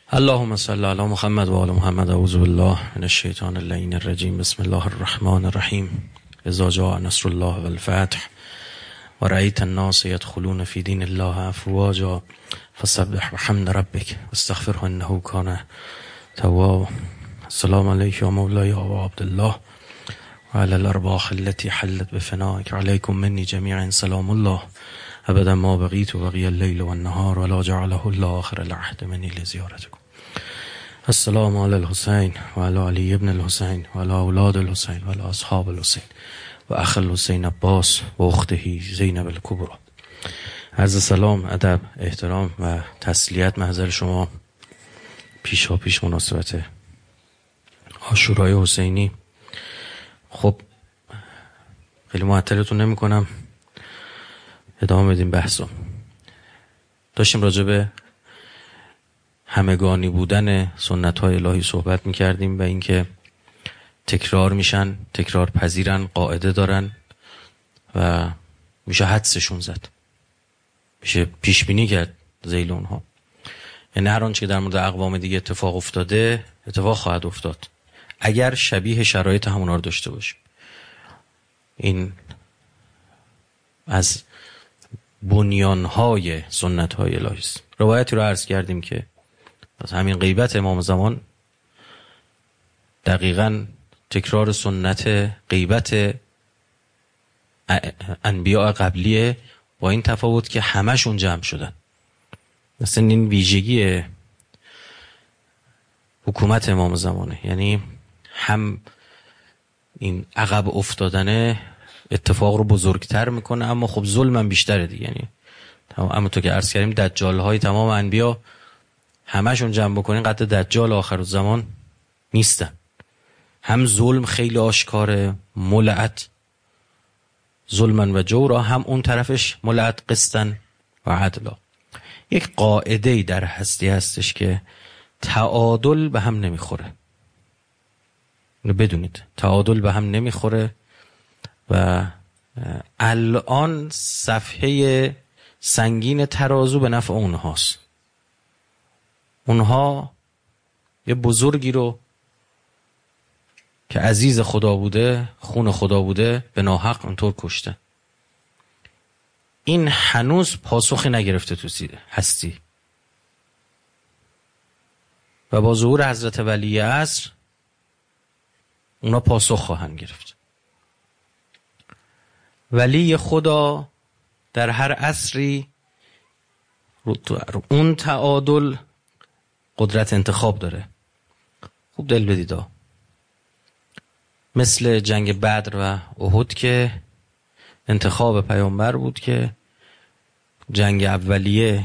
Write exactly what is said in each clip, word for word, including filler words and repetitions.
اللهم صل علی محمد و آل محمد. اعوذ بالله من الشیطان اللعین الرجیم. بسم الله الرحمن الرحیم. اذا جاء نصر الله والفتح و رأیت الناس يدخلون في دین الله افواجا فسبح بحمد ربک واستغفره انه کان توابا. السلام علیک یا مولاي ابا عبدالله و علی الارواح التي حلت بفنائك. علیکم منی جمیعا سلام الله ابدا ما بقیت و بقی اللیل و النهار ولا جعله الله آخر العهد منی لزیارتکم. السلام علی الحسین و علی علی ابن الحسین و علی اولاد الحسین و علی اصحاب الحسین و اخ الحسین عباس و اخته زینب الکبری. عرض سلام، ادب، احترام و تسلیت محضر شما پیشا پیش مناسبت عاشورای حسینی. خب خیلی معطلتون نمی کنم، ادامه بدیم بحثو. داشتیم راجع به همگانی بودن سنت های الهی صحبت می کردیم و اینکه تکرار میشن، تکرار پذیرن، قاعده دارن و میشه حدسشون زد، میشه پیش بینی کرد ذیل اونها. یعنی هر آنچه که در مورد اقوام دیگه اتفاق افتاده اتفاق خواهد افتاد اگر شبیه شرایط همونا رو داشته باشیم. این از بنیانهای سنت های الهی است. روایتی رو عرض کردیم که از همین غیبت امام زمان دقیقاً تکرار سنت غیبت انبیاء قبلیه، با این تفاوت که همشون جمع شدن. مثلا این ویژگی حکومت امام زمانه، یعنی هم این عقب افتادنه اتفاق رو بزرگتر میکنه، اما خب ظلم هم بیشتره دیگه. یعنی اما تو که عرض کردیم دجال های تمام انبیا همشون جمع بکنین قد دجال آخر الزمان نیستن. هم ظلم خیلی آشکاره، ملعت ظلمن و جورا، هم اون طرفش ملعت قسطن و عدلا. یک قاعده‌ای در هستی هستش که تعادل به هم نمیخوره. اینو بدونید، تعادل به هم نمیخوره و الان صفحه سنگین ترازو به نفع اونهاست. اونها یه بزرگی رو که عزیز خدا بوده، خون خدا بوده، به ناحق اونطور کشته. این هنوز پاسخی نگرفته تو هستی و با ظهور حضرت ولی عصر اونا پاسخ خواهند گرفت. ولی خدا در هر عصری اون تعادل قدرت انتخاب داره. خوب دل بدید، مثل جنگ بدر و احد که انتخاب پیامبر بود که جنگ اولیه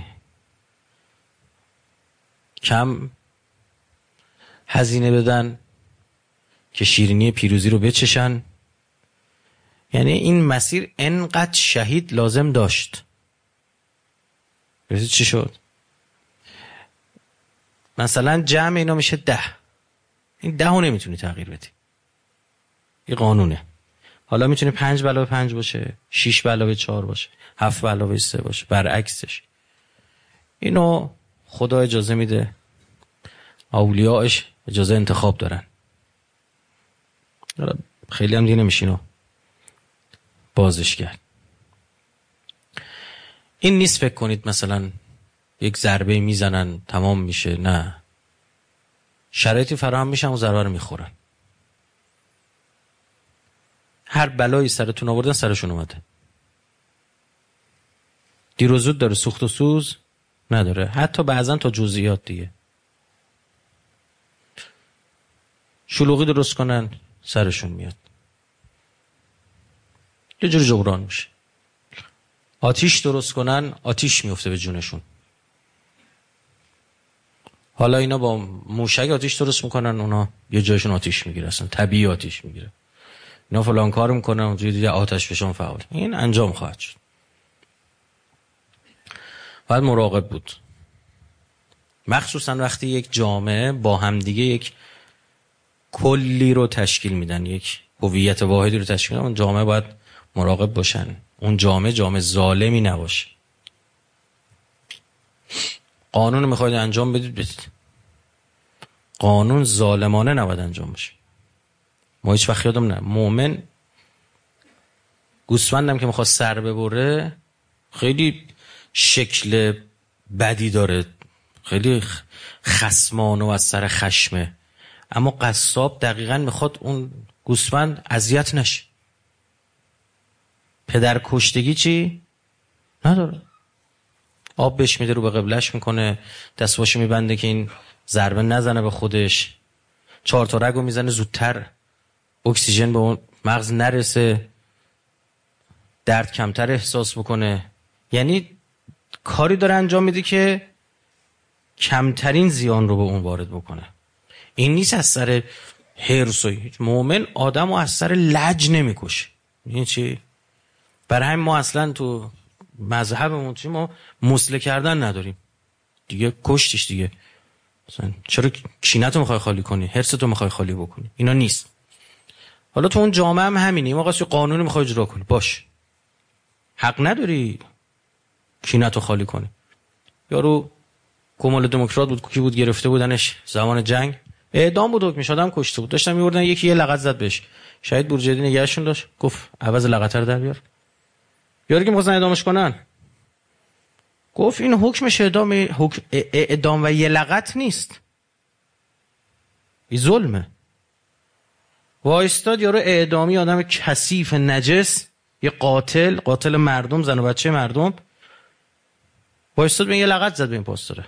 کم هزینه بدن که شیرینی پیروزی رو بچشن. یعنی این مسیر انقدر شهید لازم داشت. ببینید چی شد. مثلا جمع اینا میشه ده. این ده رو نمیتونی تغییر بدی، این قانونه. حالا میتونه پنج به علاوه پنج باشه، شیش به علاوه چهار باشه، هفت به علاوه سه باشه، برعکسش. اینو خدا اجازه میده، اولیاءش اجازه انتخاب دارن. خیلی هم دیگه نمیشه اینو بازش کرد. این نیست فکر کنید مثلا یک ضربه میزنن تمام میشه. نه، شرایطی فراهم میشن و ضربه رو میخورن. هر بلایی سرتون آوردن سرشون اومده. دیر و زود داره، سوخت و سوز نداره، حتی بعضا تا جزئیات دیگه. شلوغی درست کنن سرشون میاد، یه جوری جبران میشه. آتیش درست کنن آتیش میفته به جونشون. حالا اینا با موشک آتیش درست میکنن، اونا یه جایشون آتیش میگیره، اصلا طبیعی آتیش میگیره. اینا فلان کار میکنن اونجوری دیگه آتش فشان فعال. این انجام خواهد شد. باید مراقب بود، مخصوصا وقتی یک جامعه با هم دیگه یک کلی رو تشکیل میدن، یک هویت واحدی رو تشکیل میدن. اون جامعه باید مراقب باشن اون جامعه جامعه ظالمی نباشه. قانون میخواید انجام بدید بدید، قانون ظالمانه نباید انجام بشه. ما هیچ وقت یادم نه مؤمن گوسفندم که میخواد سر ببره خیلی شکل بدی داره، خیلی خصمانه و از سر خشمه، اما قصاب دقیقاً میخواد اون گوسفند اذیت نشه. پدر کشتگی چی؟ نداره. آب بهش میده، رو به قبلش میکنه، دستواشو میبنده که این ضربه نزنه به خودش، چهار تا رگو میزنه زودتر اکسیژن به اون مغز نرسه، درد کمتر احساس بکنه. یعنی کاری داره انجام میده که کمترین زیان رو به اون وارد بکنه. این نیست از سر حرص. مومن آدم رو از سر لج نمیکشه. این چی؟ برای همین ما اصلا تو مذهبمون چی ما مسله کردن نداریم دیگه. کشتیش دیگه. مثلا چرا کینتو میخوای خالی کنی، حرصتو میخوای خالی بکنی؟ اینا نیست. حالا تو اون جامعه هم همینه. ما قصد قانون میخوای اجرا کنی، باش، حق نداری کینتو خالی کنی. یارو کمال دموکرات بود، کی بود گرفته بودنش زمان جنگ، اعدام بود، حکمش آدم کشته بود، داشتن میوردن، یکی یه لغت زد بهش، شهید بورجردی نگهشون داشت، گفت عوض لغت رو در بیار. یارو که می‌خواستن اعدامش کنن گفت این حکمش اعدام، حکم اعدام و یه لغت نیست، این ظلمه. وایستاد یارو اعدامی، آدم کثیف نجس، یه قاتل، قاتل مردم، زن و بچه مردم، وایستاد به یه لغت زد به این پاستوره.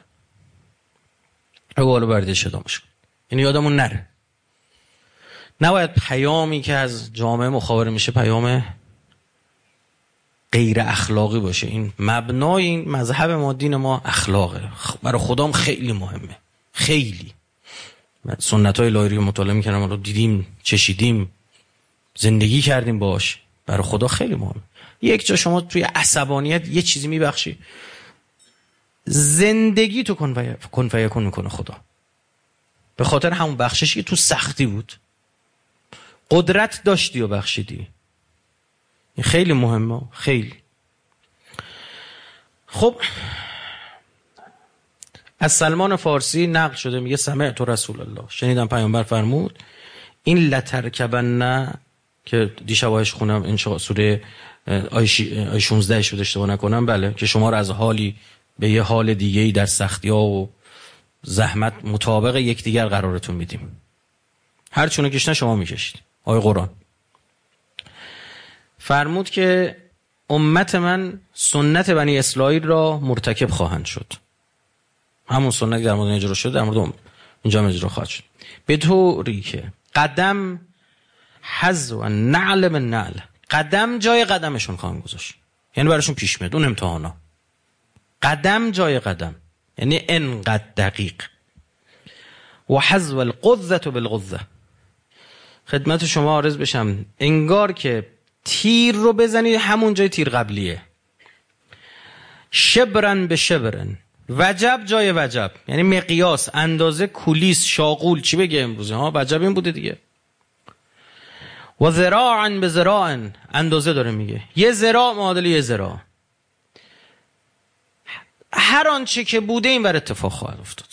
اگه بردش اعدامش کن. یعنی یادمون نره نباید پیامی که از جامعه مخابره میشه پیام غیر اخلاقی باشه. این مبنای این مذهب ما، دین ما اخلاقه. برای خدام خیلی مهمه، خیلی. سنت های الهی رو مطالعه میکنم، ما رو دیدیم، چشیدیم، زندگی کردیم باش. برای خدا خیلی مهمه. یک جا شما توی عصبانیت یه چیزی میبخشی، زندگی تو کن فیکون میکنه خدا. به خاطر همون بخششی که تو سختی بود قدرت داشتی و بخشیدی. این خیلی مهمه، خیلی. خب از سلمان فارسی نقل شده، میگه سمعت رسول الله، شنیدم پیامبر فرمود این لترکبن، که دیشبایش خونم این سوره آیه شانزده شده اشتباه نکنم، بله، که شما رو از حالی به یه حال دیگه‌ای در سختی ها و زحمت مطابق یکدیگر قرارتون میدیم، هر چونه کشنه شما میکشید. آیه قرآن فرمود که امت من سنت بنی اسرائیل را مرتکب خواهند شد. همون سنتی در مورد اجرا شده در مورد اینجا هم اجرا خواهد شد، به طوری که قدم حذو نعل من نعل، قدم جای قدمشون خواهم گذاشت. یعنی براشون پیش میاد اون امتحانا، قدم جای قدم، یعنی انقدر دقیق. و حذو القذة بالقذة، خدمت شما عرض بشم انگار که تیر رو بزنید همون جای تیر قبلیه، شبرن به شبرن، وجب جای وجب، یعنی مقیاس، اندازه، کولیس، شاغول، چی بگه امروزه ها، وجب این بوده دیگه. و ذراعا به ذراع، اندازه داره میگه، یه ذراع معادل یه ذراع، هر آنچه که بوده این بر اتفاق خواهد افتاد.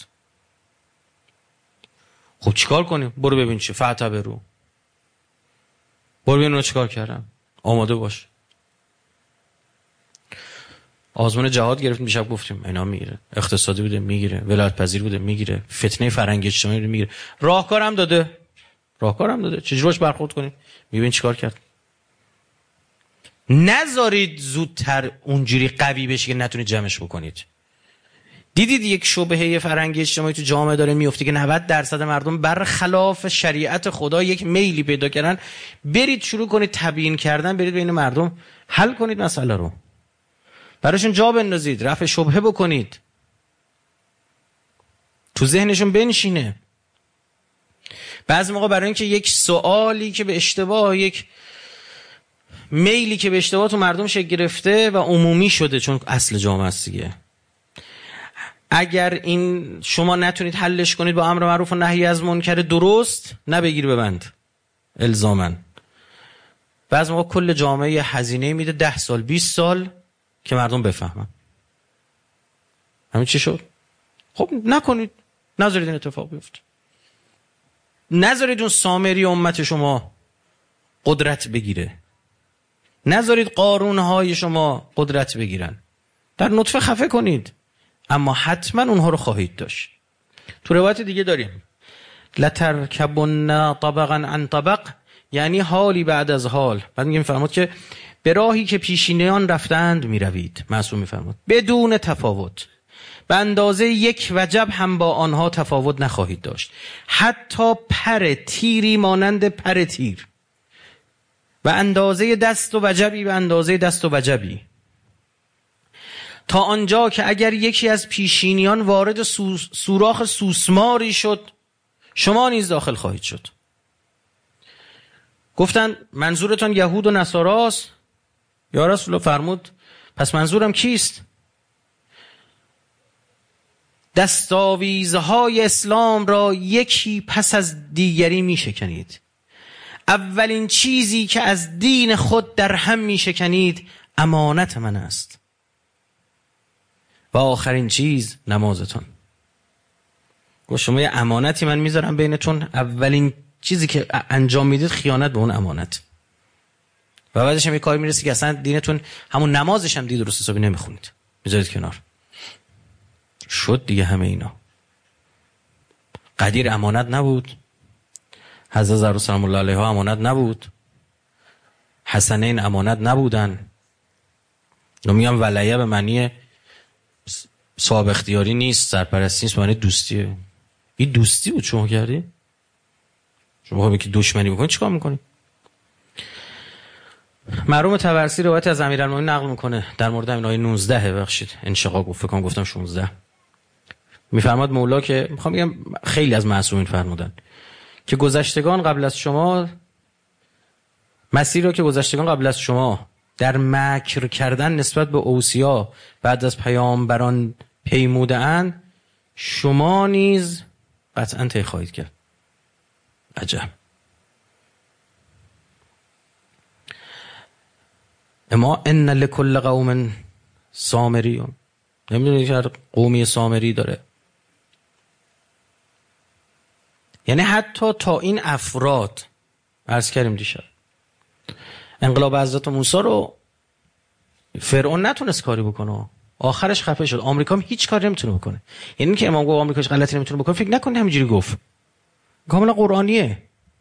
خب چیکار کنیم؟ برو ببین چی فتح برو، برو ببین اونو چیکار کردم، آماده باش. آزمون جهاد گرفتیم دیشب، گفتیم اینا میگیره، اقتصادی بوده میگیره، ولایت پذیر بوده میگیره، فتنه فرهنگی اجتماعی بوده میگیره، راهکارم داده، راهکارم داده، چجوریش برخورد کنیم؟ میبین چیکار کرد. نذارید زودتر اونجوری قوی بشه که نتونید جمعش بکنید. دیدید یک شبهه فرهنگی اجتماعی تو جامعه داره میفته که نود درصد مردم برخلاف شریعت خدا یک میلی پیدا کردن، برید شروع کنید تبیین کردن، برید بین مردم حل کنید مسئله رو، براشون جا بندازید، رفع شبهه بکنید، تو ذهنشون بنشینه. بعضی موقع برای اینکه یک سوالی که به اشتباه، یک میلی که به اشتباه تو مردم شکل گرفته و عمومی شده، چون اصل جامعه است دیگه، اگر این شما نتونید حلش کنید با امر معروف و نهی از منکر درست، نبگیر ببند الزاماً. بعضی موقع کل جامعه هزینه میده ده سال بیست سال که مردم بفهمن. همین چی شد؟ خب نکنید، نذارید این اتفاق بیفته. نذارید اون سامری امت شما قدرت بگیره، نذارید قارونهای شما قدرت بگیرن. در نطفه خفه کنید، اما حتما اونها رو خواهید داشت. تو روایت دیگه داریم لترکبن طبقا عن طبق، یعنی حالی بعد از حال. بعد میگه میفرماد که به راهی که پیشینیان رفتند میروید. معصوم میفرماد بدون تفاوت، به اندازه یک وجب هم با آنها تفاوت نخواهید داشت، حتی پر تیری مانند پر تیر، و اندازه دست و وجبی به اندازه دست و وجبی، تا آنجا که اگر یکی از پیشینیان وارد سوس، سوراخ سوسماری شد، شما نیز داخل خواهید شد. گفتن منظورتان یهود و نصاراست؟ یا رسول الله فرمود پس منظورم کیست؟ دستاویزهای اسلام را یکی پس از دیگری می شکنید. اولین چیزی که از دین خود در هم می شکنید امانت من است، و آخرین چیز نمازتان. گفت شما یه امانتی من میذارم بینتون، اولین چیزی که انجام میدید خیانت به اون امانت، و بعدش هم یه کاری میرسی که اصلا دینتون همون نمازش هم دید درست حسابی نمیخونید، میذارید کنار. شد دیگه همه اینا. قدیر امانت نبود، حضرت زهرا سلام الله علیها امانت نبود، حسنین امانت نبودن. نمیگم ولیه به معنی صاحب اختیاری نیست، سرپرستی نیست، معنی دوستیه. این دوستی بود شما کردی؟ شما بخوایی که دشمنی بکنی چیکار میکنی؟ مرحوم طبرسی روایت از امیرالمومنین نقل میکنه در مورد همین آیه نوزده، ببخشید انشقاق گفت، فکر کنم گفتم شانزده. میفرماد مولا که میخوام بگم خیلی از معصومین فرمودن که گذشتگان قبل از شما، مسیر رو که گذشتگان قبل از شما در مکر کردن نسبت به اوصیا بعد از پیامبران پیموده اند، شما نیز قطعا طی خواهید کرد. عجب. اما ان لکل قوم سامری، نمیدونی که قومی سامری داره. یعنی حتی تا این افراد، عرض کردیم دیشب، انقلاب حضرت موسی رو فرعون نتونست کاری بکنه، آخرش خفه شد. آمریکا هم هیچ کاری نمیتونه بکنه. یعنی این که امام گفت آمریکا هیچ غلطی نمیتونه بکنه، فکر نکنید همینجوری گفت، کاملا قرآنیه.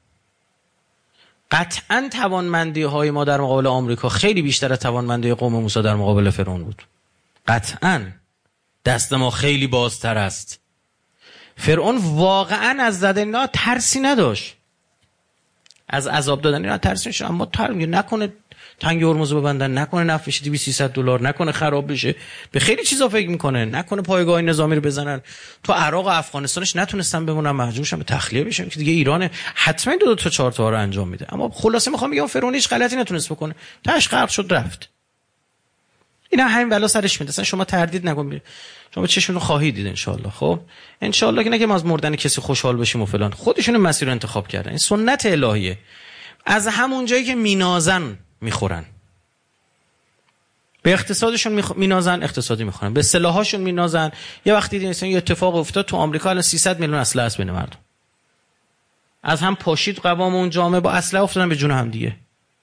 قطعا توانمندی های ما در مقابل آمریکا خیلی بیشتر از توانمندی قوم موسی در مقابل فرعون بود. قطعا دست ما خیلی بازتر است. فرعون واقعا از زدن اینا ترسی نداشت، از عذاب دادن اینا ترسی نداشت، اما تر نکنه تنگ هرمز ببندن، نکنه نفت بشه دویست سیصد دلار، نکنه خراب بشه، به خیلی چیزا فکر میکنه، نکنه پایگاه نظامی رو بزنن. تو عراق و افغانستانش نتونستن بمونن، مجبور شدن به تخلیه بشن که دیگه ایران حتما دو, دو تا چهار تا رو انجام میده. اما خلاصه میخوام بگم فرعون هیچ غلطی نتونست بکنه، تاش غرق شد رفت. اینا همین بلا سرش میاد. اصلا شما تردید نکنید، شما چشمتون خواهید دید ان شاء الله. خب ان شاء الله که نه که ما از مردن کسی خوشحال بشیم و فلان، خودشون مسیر رو انتخاب کردن، این سنت الهیه. از همون جایی که مینازن میخورن، به اقتصادشون میخ... مینازن اقتصادی میخورن، به سلاحاشون مینازن. یه وقتی دیدین یه اتفاق افتاد تو آمریکا، الان سیصد میلیون اسلحه است بین مردم، از هم پاشید قوام اون جامعه، با اسلحه افتادن به جون هم دیگه.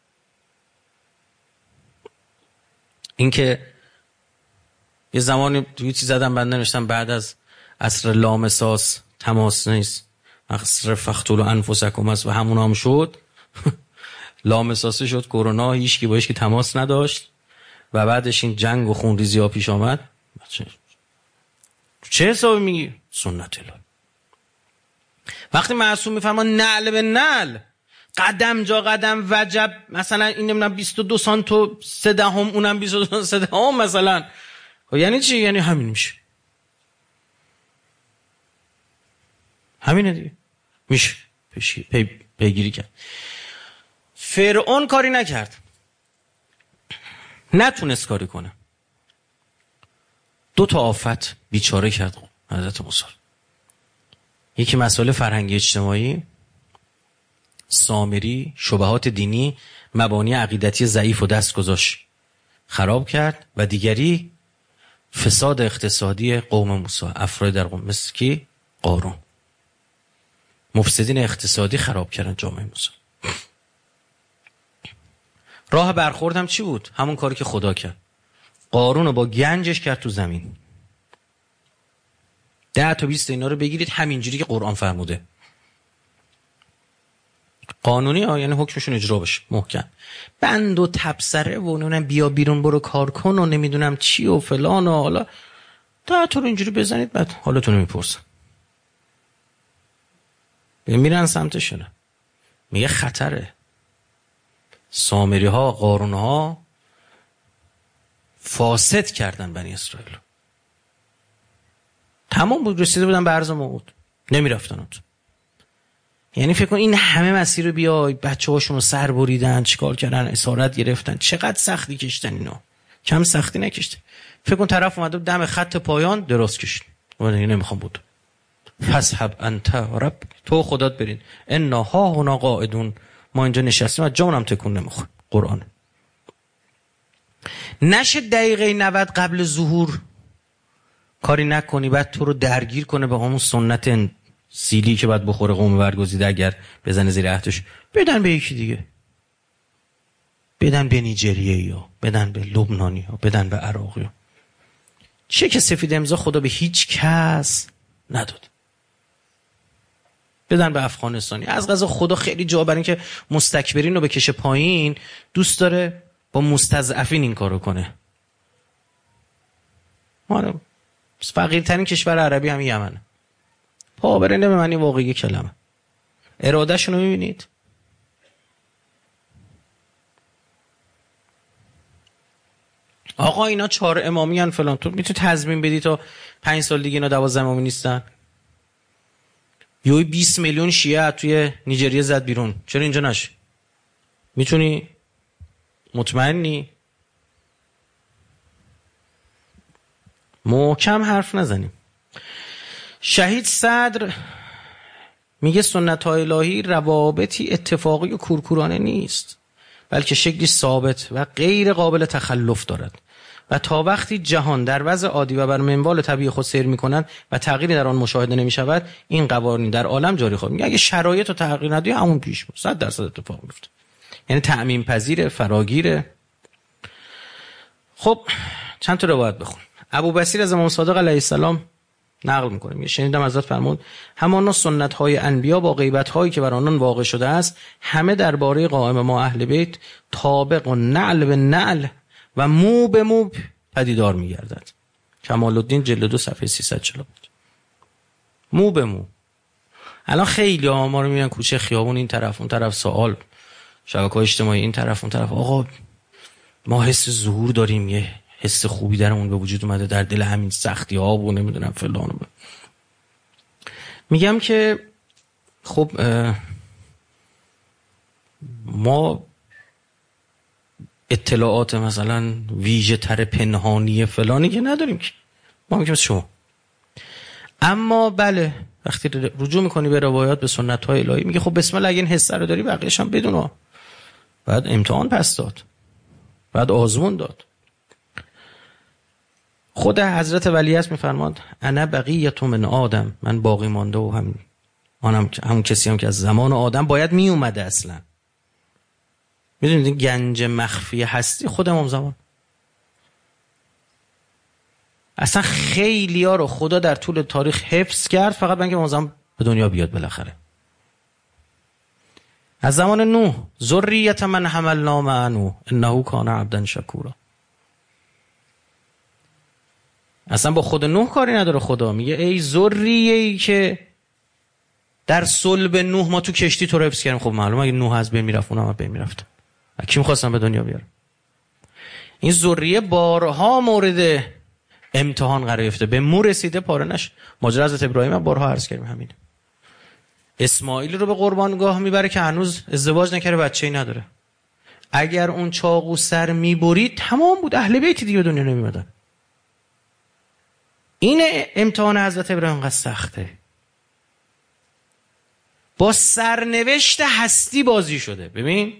این که یه زمانی توی چیز زدم بنده نوشتم بعد از عصر لامساس تماس نیست، عصر فقتلوا انفسکم است، و همون هم شد. لامساسه شد کرونا، هیچ کی با هیچ کی تماس نداشت، و بعدش این جنگ و خونریزی ها پیش آمد. چه حسابی میگی؟ سنت الله. وقتی معصوم میفهمه نعل به نعل، قدم جا قدم وجب، مثلا این نمیدونم بیست و دو سانتو سه دهم، اونم بیست و دو سه دهم مثلا، یعنی چی؟ یعنی همین میشه، همینه دیگه، میشه پی پیگیری کرد. فرعون کاری نکرد، نتونست کاری کنه، دو تا آفت بیچاره کرد حضرت موسی. یکی مسائل فرهنگی اجتماعی، سامری، شبهات دینی، مبانی عقیدتی ضعیف و دست گذاشت خراب کرد، و دیگری فساد اقتصادی قوم موسی، افراد در قوم، مثل کی؟ قارون. مفسدین اقتصادی خراب کردن جامعه مسلمان. راه برخوردم چی بود؟ همون کاری که خدا کرد. قارون رو با گنجش کرد تو زمین. ده تا بیست اینا رو بگیرید همینجوری که قرآن فرموده. قانونی ها، یعنی حکمشون اجرا بشه محکم. بند و تبصره و نمیدونم بیا بیرون برو کار کن و نمیدونم چی و فلان و حالا ده تا رو اینجوری بزنید بعد حالتون رو میپرسن. میرن سمتشونه. میگه خطره. سامری ها قارون ها فاسد کردن بنی اسرائیل. تمام بود، رسیده بودن به عرض موعود، نمیرفتن اون. یعنی فکر کن این همه مسیر رو بیای، بچه هاشون رو سر بریدن، چیکار کردن، اسارت گرفتن، چقدر سختی کشتن اینا. کم سختی نکشته. فکر کن طرف اومده دم خط پایان دراز کشید. من دیگه نمیخوام بود. فسحب انت رب، تو خدات برین. انا ها هنا قاعدون، ما اینجا نشستیم و جامونم تکون نمیخوره. قرآن. نشه دقیقه نود قبل ظهور کاری نکنی بعد تو رو درگیر کنه به همون سنت سیلی که بعد بخوره قوم برگزیده، اگر بزنه زیر عهدش بدن به یکی دیگه، بدن به نیجریه یا بدن به لبنانی ها، بدن به عراقی ها. چه که سفید امضا خدا به هیچ کس نداد، بدن به افغانستانی. از قضا خدا خیلی جا برای این که مستکبرین رو بکشه پایین دوست داره با مستضعفین این کارو کنه. آره فقیرترین کشور عربی هم یمنه. پا برنده به معنی واقعی کلمه. ارادهشون رو میبینید. آقا اینا چهار امامی هن فلان، تو میتونی تضمین بدی تا پنج سال دیگه اینا دوازده امامی نیستن؟ یوی بیست میلیون شیعه توی نیجریه زد بیرون، چرا اینجا نشه؟ میتونی؟ مطمئنی؟ محکم حرف نزنیم. شهید صدر میگه سنت های الهی روابطی اتفاقی و کورکورانه نیست، بلکه شکلی ثابت و غیر قابل تخلف دارد و تا وقتی جهان در وضع عادی و بر منوال طبیعی خود سیر میکنند و تغییری در آن مشاهده نمیشود، این قوانین در عالم جاری خواهد. میگه اگه شرایط رو تغییر ندی همون پیش بود، صد درصد اتفاق میفته. یعنی تعمیم پذیره، فراگیره. خب چند تا روایت بخون. ابو بصیر از امام صادق علیه السلام نقل میکنه، میگه شنیدم حضرت فرمود همانا سنت های انبیا با غیبت هایی که بر آنان واقع شده است همه درباره قائم ما اهل بیت طابق و نعل به نعل و مو به مو پدیدار میگردد. کمال الدین جلد دو صفحه سیصد و چهل. مو به مو. الان خیلی ها ما رو میگن کوچه خیابون این طرف اون طرف، سوال شبکه‌های اجتماعی این طرف اون طرف، آقا ما حس ظهور داریم، یه حس خوبی درمون به وجود اومده در دل همین سختی ها و نمیدونم فلان. میگم که خب ما اطلاعات مثلا ویژه تر پنهانی فلانی که نداریم که ما میگیم شما. اما بله وقتی رجوع میکنی به روایات، به سنت های الهی، میگه خب بسم الله اگه این حس رو داری بقیه‌اش هم بدون. بعد امتحان پس داد، بعد آزمون داد. خود حضرت ولیعصر میفرماد انا بقیة من آدم، من باقی مانده و هم آنم همون کسی هم که از زمان آدم باید می اومده. اصلا میدونید این گنج مخفی هستی خود امام زمان. اصلا خیلی ها رو خدا در طول تاریخ حفظ کرد فقط برای اینکه امام زمان به دنیا بیاد بالاخره. از زمان نوح ذریة من حملنا مع نوح انه کان عبدا شکورا. اصلا با خود نوح کاری نداره. خدا میگه ای ذریه‌ای که در صلب نوح ما تو کشتی تو رو حفظ کردیم. خب معلومه اگه نوح از بین میرفت اونها هم بین میرفتن. کی می‌خواستن به دنیا بیارن؟ این ذریه بارها مورد امتحان قرار گرفته، به مو رسیده پاره نشه. ماجرا حضرت ابراهیم هم بارها عرض کردیم همینه. اسماعیل رو به قربانگاه میبره که هنوز ازدواج نکرده، بچه‌ای نداره. اگر اون چاقو سر میبرید تمام بود، اهل بیت دیگه دنیا نمیمدن. این امتحان حضرت ابراهیم انقدر سخته. با سرنوشت هستی بازی شده. ببین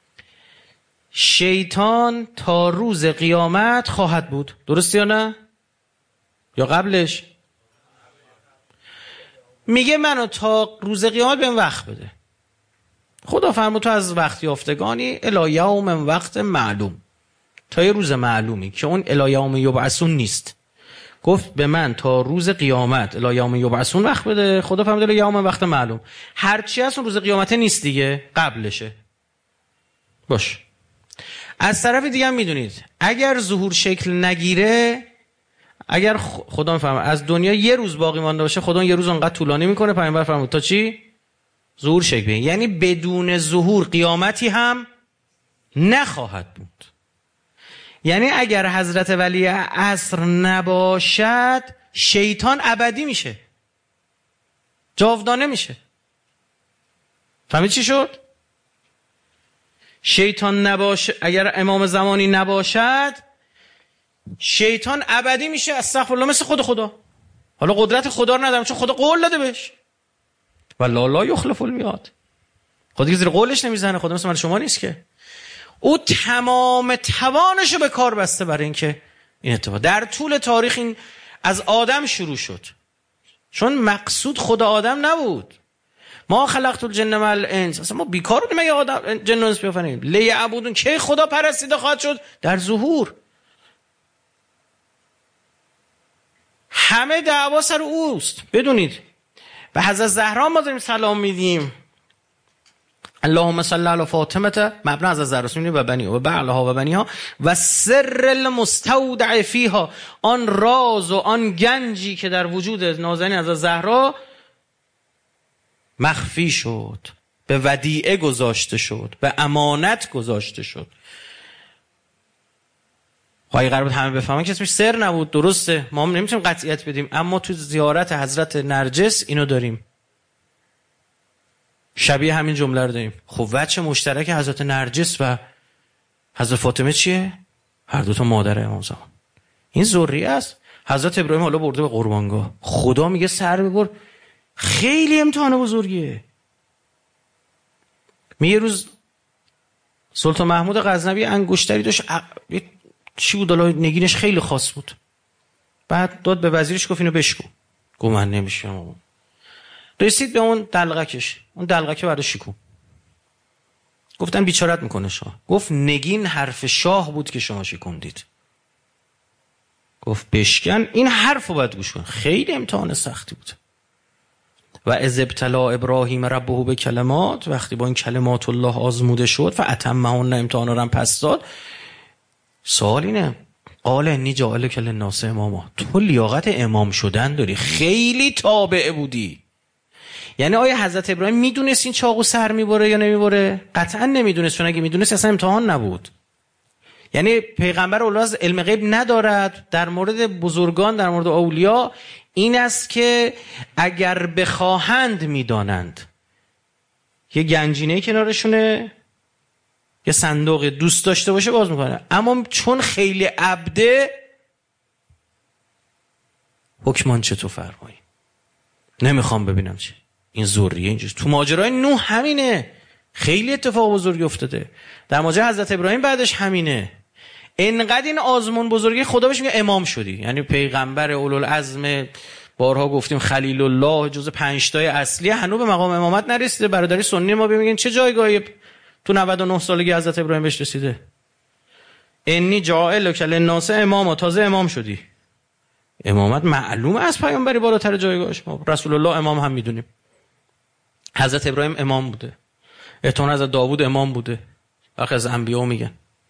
شیطان تا روز قیامت خواهد بود، درست یا نه؟ یا قبلش؟ میگه منو تا روز قیامت بهم وقت بده. خدا فرمود تو از وقت یافتگانی الی یوم وقت معلوم، تا یه روز معلومی که اون الی یوم یبعثون نیست. گفت به من تا روز قیامت الی یوم یبعثون وقت بده. خدا فرمود الی یوم وقت معلوم، هرچی هست اون روز قیامت نیست دیگه، قبلشه. باش. از طرف دیگه هم میدونید اگر ظهور شکل نگیره، اگر خدا میفهمه از دنیا یه روز باقی مانده باشه، خدا یه روز انقدر طولانی میکنه، پیامبر فرمود تا چی؟ ظهور شکل بگیره. یعنی بدون ظهور قیامتی هم نخواهد بود. یعنی اگر حضرت ولی عصر نباشد شیطان ابدی میشه، جاودانه میشه. فهمید چی شد؟ شیطان نباشه، اگر امام زمانی نباشد شیطان ابدی میشه. استغفرالله، مثل خود خدا. حالا قدرت خدا رو ندارم چون خدا قول داده بهش، والله لا یخلف المیعاد. خدا که زیر قولش نمیزنه. خدا مثل من شما نیست که. او تمام توانشو به کار بسته برای اینکه این اتفاق در طول تاریخ این از آدم شروع شد، چون مقصود خدا آدم نبود. ما خلقت الجن و الانس، اصلا ما بیکار بودیم اگه آدم جن و انس بیافرینیم. لیعبدون، کی خدا پرستیده خواهد شد؟ در ظهور. همه دعوا سر اوست. بدونید به حضرت زهرا ما داریم سلام میدیم. اللهم صل علی فاطمه، مبنا از زهرا و بنی و بعلها و بنیها و سر المستودع فیها، آن راز و آن گنجی که در وجود نازنین از زهرا مخفی شد، به ودیعه گذاشته شد، به امانت گذاشته شد. خواهی قرار بود همه بفهمن که اسمش سر نبود. درسته ما هم نمیتونیم قطعیت بدیم، اما تو زیارت حضرت نرجس اینو داریم، شبیه همین جمله رو داریم. خب وجه مشترک حضرت نرجس و حضرت فاطمه چیه؟ هر دو تا مادر امام زمان. این ذریه است. حضرت ابراهیم حالا برده به قربانگاه، خدا میگه سر ببر. خیلی امتحان بزرگیه. میگه روز سلطان محمود غزنوی انگشتری داشت، چی بود الان نگینش خیلی خاص بود. بعد داد به وزیرش، گفت اینو بشکن. گفت من نمیشم. رسید به اون دلغکش، اون دلغکه برای شکون. گفتن بیچارت میکنه شاه. گفت نگین حرف شاه بود که شما شکوندید. گفت بشکن، این حرفو باید گوش کن. خیلی امتحان سختی بود. و اذ ابتلا ابراهیم ربه به کلمات، وقتی با این کلمات الله آزموده شد فاتمهن، امتحان رو هم پس داد. سوال اینه، قال انی جاعلک للناس اماما، تو لیاقت امام شدن داری، خیلی تابعه بودی. یعنی آیا حضرت ابراهیم میدونست این چاقو سر میبره یا نمیبره؟ قطعا نمیدونست، چون اگه میدونست اصلا امتحان نبود. یعنی پیغمبر الله از علم غیب ندارد. در مورد بزرگان، در مورد اولیا این است که اگر بخواهند میدانند. یه گنجینه کنارشونه، یه صندوق دوست داشته باشه باز میکنه، اما چون خیلی عبده حکمان چه تو فرمایی، نمیخوام ببینم چه. این ذریه اینجوست. تو ماجرای نوح همینه، خیلی اتفاق بزرگی افتاده. در ماجرای حضرت ابراهیم بعدش همینه. انقدر این آزمون بزرگی خدا بهش میگه امام شدی. یعنی پیغمبر اولوالعزم، بارها گفتیم خلیل الله، جز پنج تای اصلی، هنوز به مقام امامت نرسیده. برادری سنی ما میگن چه جایگاهی تو نود و نه سالگی حضرت ابراهیم بهش رسیده. انی جاعلک للناس اماما، تازه امام شدی. امامت معلومه از پیامبری بالاتر جایگاهش. ما رسول الله امام هم میدونیم. حضرت ابراهیم امام بوده، احتمالاً حضرت داوود امام بوده. وقتی از انبیا میگن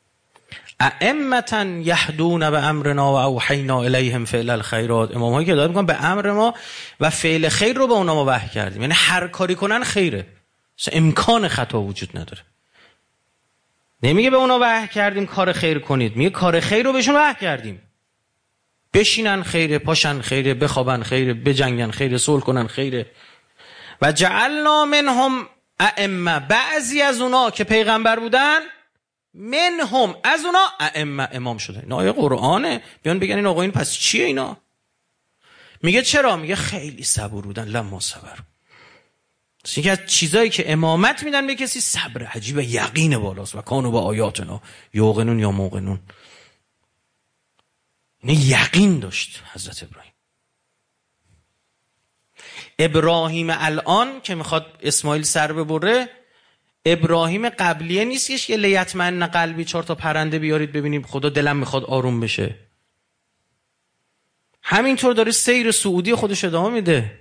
ائمة یهدون بامرنا و اوحینا الیهم فعل الخیرات، امام هایی که دارن میگن به امر ما و فعل خیر رو به اونا ما وحی کردیم. یعنی هر کاری کنن خیره، امکان خطا وجود نداره. نمیگه به اونا وحی کردیم کار خیر کنید، میگه کار خیر رو بهشون وحی کردیم. بشینن خیره، پاشن خیره، بخوابن خیره، بجنگن خیره، صلح کنن خیره. و جعلنا منهم ائمه، بعضی از اونا که پیغمبر بودن، منهم از اونا ائمه، امام شده. اینا آیه قرآنه. بیان بگن این آقایون پس چیه اینا؟ میگه چرا؟ میگه خیلی صبور بودن، لما صبر. یکی از چیزایی که امامت میدن به کسی صبر عجیب، یقین بالاست. و کانوا با آیاتنا یوقنون یا موقنون. این یقین داشت حضرت ابراهیم. ابراهیم الان که میخواد اسماعیل سر ببره، ابراهیم قبلیه نیستش که لیطمئن قلبی چهار تا پرنده بیارید ببینیم خدا دلم میخواد آروم بشه. همینطور داره سیر سعودی خودش ادامه میده.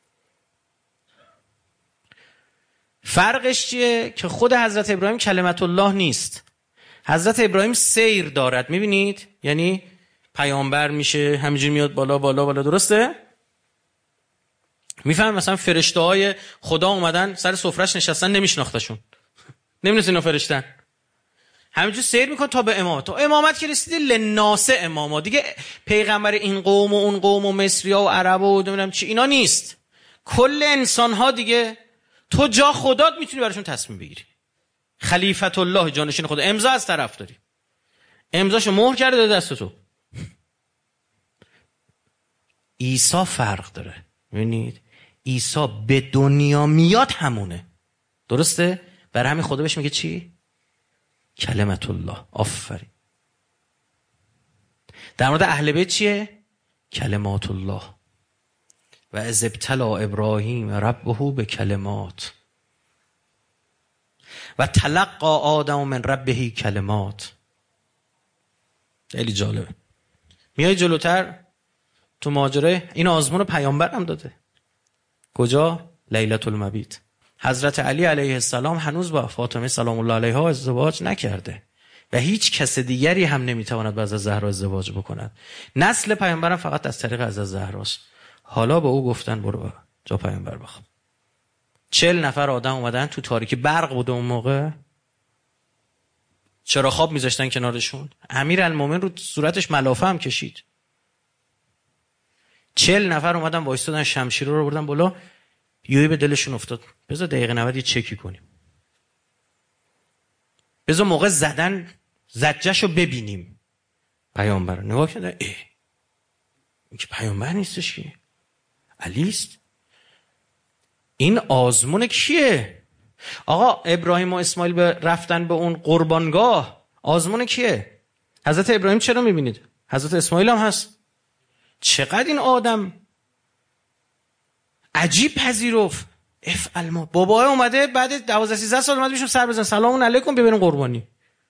فرقش چیه؟ که خود حضرت ابراهیم کلمت الله نیست. حضرت ابراهیم سیر دارد. میبینید؟ یعنی پیامبر میشه همینجوری میاد بالا بالا بالا. درسته؟ میفهم مثلا فرشته های خدا اومدن سر سفرش نشستن، نمیشناختشون، نمیدونست اینا فرشتن، همینجور سیر میکن تا به امامت. تو امامت که رسیدی لناس اماما دیگه، پیغمبر این قوم و اون قوم و مصریا و عرب و نمیدونم چی اینا نیست. کل انسان ها دیگه تو جا خدات میتونی براشون تصمیم بگیری. خلیفت الله، جانشین خدا، امضا از طرف داری، امضاشو مهر کرده داده دست تو. عیسی فرق داره. ببینید عیسی به دنیا میاد همونه. درسته؟ برای همین خدا بهش میگه چی؟ کلمت الله. آفرین. در مورد اهل بیت چیه؟ کلمات الله. و اذ ابتلی ابراهیم ربه به کلمات و تلقی آدم من ربه کلمات. خیلی جالبه. میای جلوتر تو ماجرای این آزمون پیامبر هم داده. کجا؟ لیلة المبیت. حضرت علی علیه السلام هنوز با فاطمه سلام الله علیها ازدواج نکرده و هیچ کس دیگری هم نمیتواند با حضرت زهرا ازدواج بکند. نسل پیامبرم فقط از طریق حضرت زهراست. حالا به او گفتن برو جا پیامبر بخواب. چهل نفر آدم اومدن تو تاریکی، برق بود اون موقع، چرا خواب میذاشتن کنارشون. امیرالمومنین رو صورتش ملافه هم کشید. چهل نفر اومدن وایستادن، شمشیر رو بردن بالا. یوی به دلشون افتاد بذار دقیقه نود یه چکی کنیم، بذار موقع زدن زجهشو ببینیم. پیامبر نگاه کردن، اه این که پیامبر نیستش که علیست. این آزمون کیه؟ آقا ابراهیم و اسماعیل به رفتن به اون قربانگاه، آزمون کیه؟ حضرت ابراهیم چرا میبینید؟ حضرت اسماعیل هم هست. چقدر این آدم عجیب پذیرفت. افعل ما. بابا اومده بعد دوازده سیزده سال اومده بهشون سر بزن، سلام علیکم ببینیم قربانی.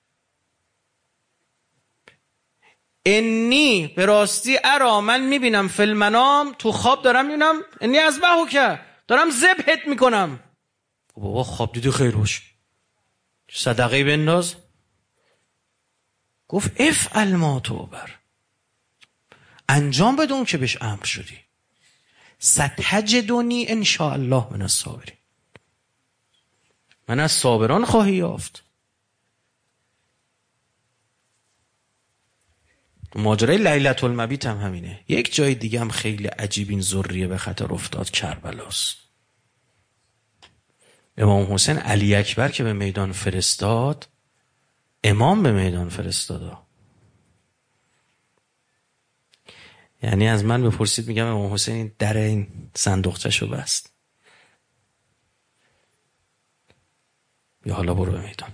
انی به راستی ارا، من میبینم فی المنام، تو خواب دارم میبینم، انی اذبحک، دارم ذبحت میکنم. بابا خواب دیدی خیر باش، صدقه بنداز. گفت افعل ما توبر، انجام بده اون که بهش امر شدی. ستجدنی ان شاء الله من الصابرین، من از صابران خواهی یافت. ماجرای لیلة المبیت هم همینه. یک جای دیگه هم خیلی عجیب این ذریه به خطر افتاد، کربلاست. امام حسین علی اکبر که به میدان فرستاد، امام به میدان فرستاد. یعنی از من بپرسید میگم امام حسین در این صندوقچه‌شو بست، یا حالا برو به میدان.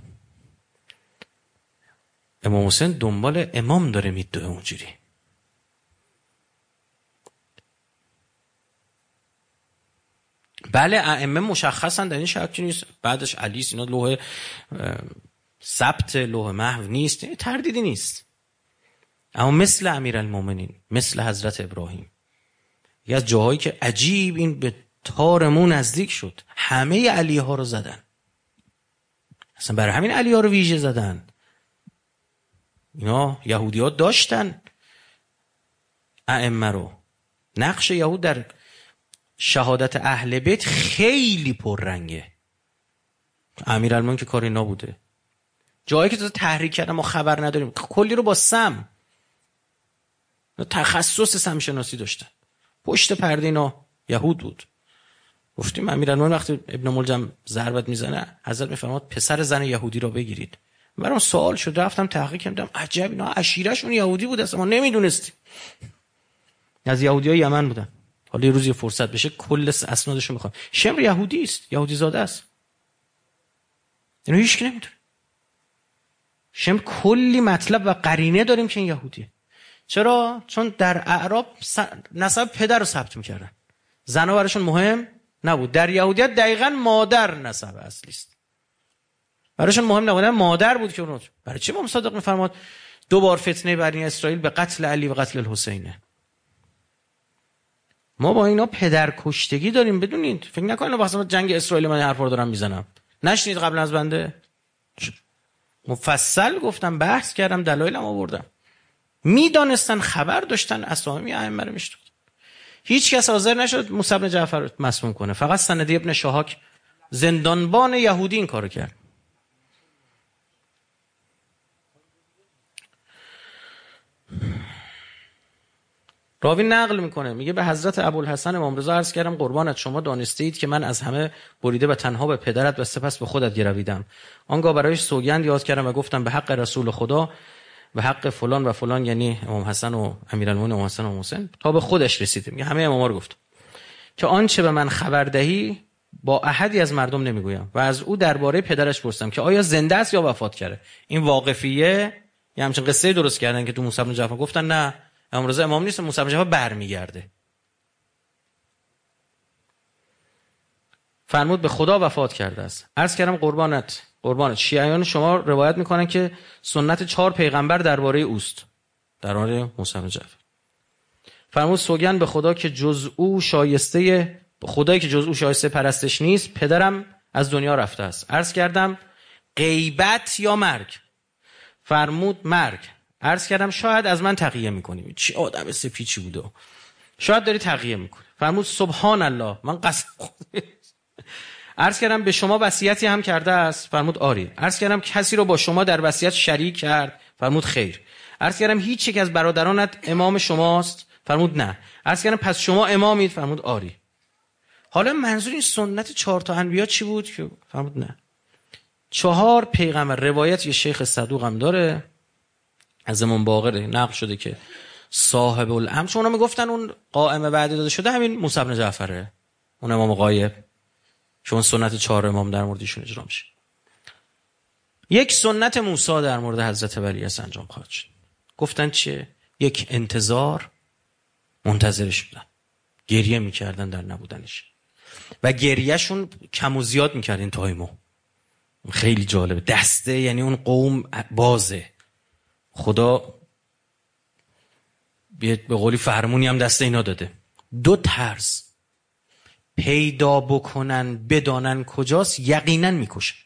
امام حسین دنبال امام داره میدوه اونجوری. بله ائمه مشخصن، در این شکی نیست. بعدش علی اینا لوح ثبت، لوح محو نیست، تردیدی نیست. اما مثل امیرالمومنین، مثل حضرت ابراهیم، یکی از جاهایی که عجیب این به تارمون نزدیک شد، همه علی ها رو زدن. اصلا برای همین علی ها رو ویژه زدن. اینا یهودی ها داشتن ائمه رو. نقش یهود در شهادت اهل بیت خیلی پررنگه. امیرالمومنین که کاری نبوده. جایی که تو تحریک کردن ما خبر نداریم، کلی رو با سم، تخصص سم شناسی داشتن. پشت پرده اینا یهود بود. گفتیم امیرالمومنین وقتی ابن ملجم ضربت میزنه، حضرت میفرماد پسر زن یهودی را بگیرید. برام سوال شد، رفتم تحقیق کردم، عجب اینا عشیرهشون یهودی بود، اصلا ما نمیدونستیم. از یهودیای یمن بودن. حالا یه روزی فرصت بشه کل اسنادشو میخوام. شمر یهودی است، یهودی زاده است. اینو هیچ کی نمیدونه. شمر کلی مطلب و قرینه داریم که این یهودیه. چرا؟ چون در اعراب نسب پدر رو ثبت میکردن. زنا براشون مهم نبود. در یهودیت دقیقاً مادر نسب اصلی است. براشون مهم نبود، مادر بود که اون. برای چی امام صادق میفرماد دو بار فتنه بنی اسرائیل به قتل علی و قتل الحسینه؟ ما با اینا پدر کشتگی داریم. بدونید فکر نکنید واسه جنگ اسرائیل من حرفا رو دارم میزنم. نشنید قبل از بنده مفصل گفتم، بحث کردم، دلایلم آوردم. میدانستن، خبر داشتن، اسامی ائمه رو میشناختن. هیچ کس حاضر نشد موسی بن جعفر رو مسموم کنه. فقط سندی ابن شهاک زندانبان یهودی این کارو کرد. راوی نقل میکنه، میگه به حضرت ابوالحسن امام رضا عرض کردم قربانت شما دانسته اید که من از همه بریده و تنها به پدرت و سپس به خودت گرویدم. آنگاه برایش سوگند یاد کردم و گفتم به حق رسول خدا به حق فلان و فلان، یعنی امام حسن و امیرالمومنین امام حسن و امام حسین، تا به خودش رسید. میگه همه اماما رو گفتم که آنچه به من خبر دهی با احدی از مردم نمیگویم و از او درباره پدرش پرسیدم که آیا زنده است یا وفات کرده. این واقفیه یه همچین قصه درست کردن که تو موسی بن جعفر گفتن نه امام رضا امام نیست، موسی بن جعفر برمیگرده. فرمود به خدا وفات کرده است. عرض کردم قربانت قربانت شیعیان شما روایت میکنن که سنت چهار پیغمبر درباره اوست، درباره موسی بن جعفر. فرمود سوگند به خدا که جز او شایسته خدایی که جز او شایسته پرستش نیست، پدرم از دنیا رفته است. عرض کردم غیبت یا مرگ؟ فرمود مرگ. عرض کردم شاید از من تقیه میکنی. چی آدم سپیچی بوده، شاید داری تقیه میکنی. فرمود سبحان الله، من قسم خودم. عرض کردم به شما وصیتی هم کرده است؟ فرمود آری. عرض کردم کسی رو با شما در وصیت شریک کرد؟ فرمود خیر. عرض کردم هیچ یک از برادرانت امام شماست؟ فرمود نه. عرض کردم پس شما امامید؟ فرمود آری. حالا منظور این سنت چهار تا انبیا چی بود؟ فرمود نه. چهار پیغمبر. روایت یه شیخ صدوق هم داره از امام باقر نقل شده که صاحب الامر، چون اونا میگفتن اون قائم وعده داده شده همین موسی بن جعفره، اون امام غایب، چون سنت چهار امام در موردشون اجرا میشه. یک سنت موسی در مورد حضرت ولی است انجام خواهد شد. گفتن چیه؟ یک انتظار، منتظرش بودن، گریه میکردن در نبودنش و گریهشون کم و زیاد میکرد. این تایمو خیلی جالبه. دسته یعنی اون قوم بازه، خدا به قولی فرمونی هم دست اینا داده. دو طرز پیدا بکنن بدانن کجاست، یقینا میکشن،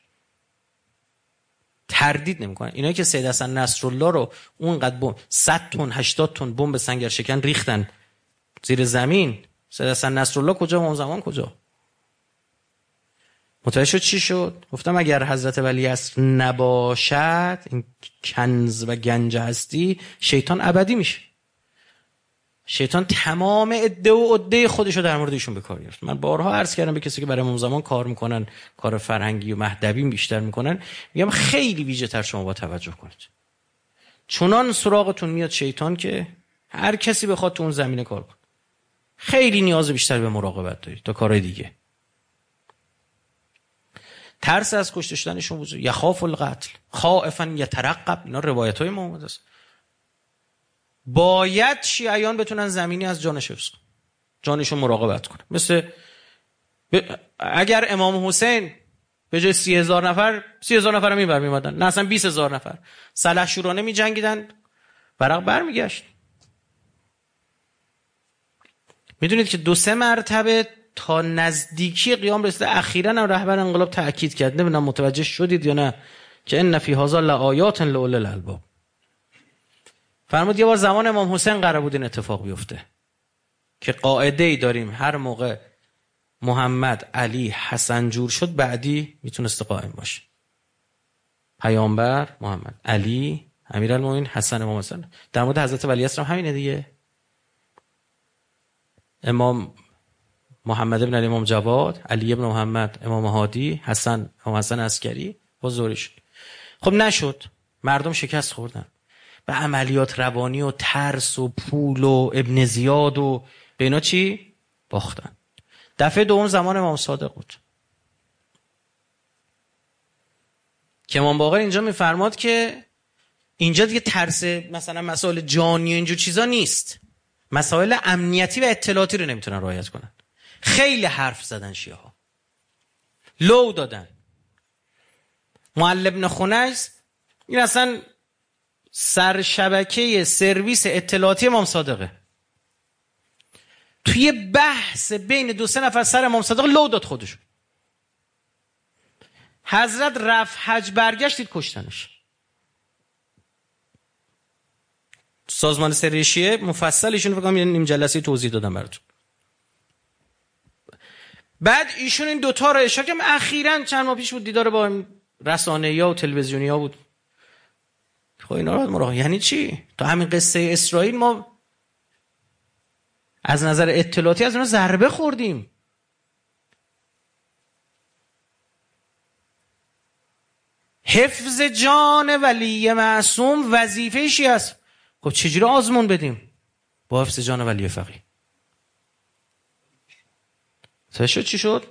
تردید نمیکنن. اینایی که سید حسن نصرالله رو اونقدر بمب صد تن هشتاد تن بمب سنگر شکن ریختن زیر زمین، سید حسن نصرالله کجا، اون زمان کجا؟ متوجه شد چی شد؟ گفتم اگر حضرت ولی عصر نباشد، این کنز و گنج هستی، شیطان ابدی میشه. شیطان تمام عده و عده خودشو در مورد ایشون به کار گرفت. من بارها عرض کردم به کسی که برای امام زمان کار میکنن، کار فرهنگی و مهدوی بیشتر میکنن، میگم خیلی ویژه تر شما با توجه کنید. چنان سراغتون میاد شیطان که هر کسی بخواد تو اون زمینه کار کنه. خیلی نیاز بیشتر به مراقبت دارید تا کارهای دیگه. ترس از کشته شدنشون وجود، یخاف القتل، خائفا یترقب، اینا روایت های محمد است. باید شیعیان بتونن زمینی از جانش حفظ کنن، جانشون مراقبت کنن. مثل ب... اگر امام حسین به جای سی هزار نفر سی هزار نفر هم میبر میمدن، نه اصلا بیس هزار نفر سلحشورانه می جنگیدن، ورق بر میگشت. میدونید که دو سه مرتبه تا نزدیکی قیام رسیده. اخیراً هم رهبر انقلاب تأکید کرد، نمیدونم متوجه شدید یا نه، که ان فی هذا لآیات لأولی الالباب. فرمود یه بار زمان امام حسین قرار بود این اتفاق بیفته که قاعده‌ای داریم هر موقع محمد علی حسن جور شد بعدی میتونست قائم باشه. پیامبر محمد علی امیرالمومنین حسن امام حسن. در مورد حضرت ولی عصر هم همینه دیگه. امام محمد ابن علی امام جواد، علی ابن محمد امام هادی، حسن امام حسن عسکری با زوریش. خب نشد، مردم شکست خوردن به عملیات روانی و ترس و پول و ابن زیاد و به اینا چی؟ باختن. دفعه دوم زمان امام صادق بود که امام باقر اینجا میفرماد که اینجا دیگه ترس مثلا مسائل جانی و اینجور چیزا نیست، مسائل امنیتی و اطلاعاتی رو نمیتونن رعایت کنن. خیلی حرف زدن شیعه ها، لو دادن. معلم ابن خنیس این اصلا سر شبکه سرویس اطلاعاتی امام صادقه، توی بحث بین دو سه نفر سر امام صادق لو داد خودشون. حضرت رفت حج برگشتید کشتنش. سازمان سری شیعه مفصل ایشون فکر کنم نیم جلسه توضیح دادم براتون. بعد ایشون این دوتا رو اشاره کردم. اخیراً چند ماه پیش بود دیدار با رسانه‌ها و تلویزیونی‌ها بود. خب اینا رو مراقب. یعنی چی؟ تو همین قصه اسرائیل ما از نظر اطلاعاتی از اونها ضربه خوردیم. حفظ جان ولی معصوم وظیفه شیعه است. خب چجوری آزمون بدیم با حفظ جان ولی فقیه؟ شد چی شد؟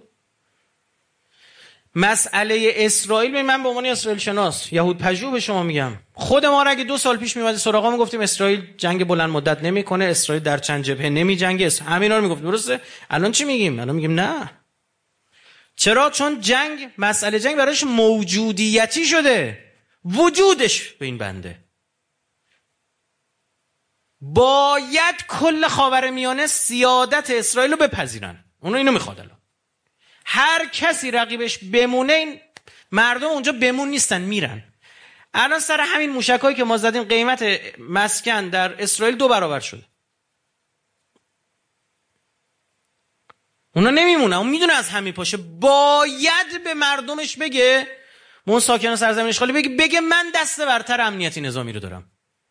مسئله اسرائیل، من به عنوان اسرائیل شناس یهود پژوه به شما میگم، خود ما را اگه دو سال پیش میومد سراغا میگفتیم اسرائیل جنگ بلند مدت نمیکنه، اسرائیل در چند جبهه نمیجنگه، همینا رو میگفتیم، درسته؟ الان چی میگیم؟ الان میگیم نه. چرا؟ چون جنگ، مسئله جنگ براش موجودیتی شده، وجودش به این بنده. باید کل خاورمیانه سیادت اسرائیل رو بپذیرن. اونو اینو میخواد. الان هر کسی رقیبش بمونه، این مردم اونجا بمون نیستن، میرن. الان سر همین موشکایی که ما زدیم قیمت مسکن در اسرائیل دو برابر شده. اونا نمیمونه، اون میدونه از همین پاشه. باید به مردمش بگه، اون ساکنان سرزمین اشغالی بگه بگه من دست برتر امنیتی نظامی رو دارم.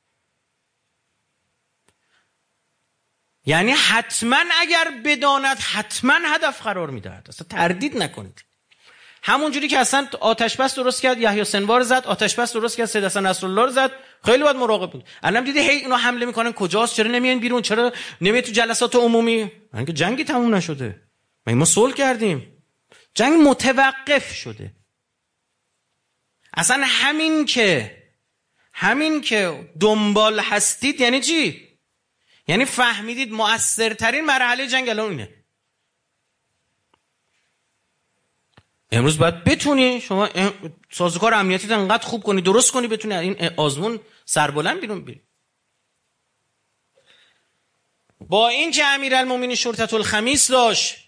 یعنی حتما اگر بداند حتما هدف قرار میدهد، اصلا تردید نکنید. همون جوری که اصلا آتش بس درست کرد یحیی سنوار زد، آتش بس درست کرد سید حسن نصرالله رو زد، خیلی باید مراقب بود. الان دیدی هی اینا حمله میکنن، کجاست؟ چرا نمیان بیرون؟ چرا نمیاد تو جلسات عمومی؟ اینکه جنگی تموم نشده، ما صلح کردیم، جنگ متوقف شده. اصلا همین که همین که دنبال هستید یعنی چی؟ یعنی فهمیدید مؤثرترین مرحله جنگ الان اینه. امروز باید بتونی شما سازوکار امنیتی انقدر خوب کنی، درست کنی، بتونی این آزمون سربلند بیرون بری. با این که امیرالمومنین شرطة الخمیس داشت،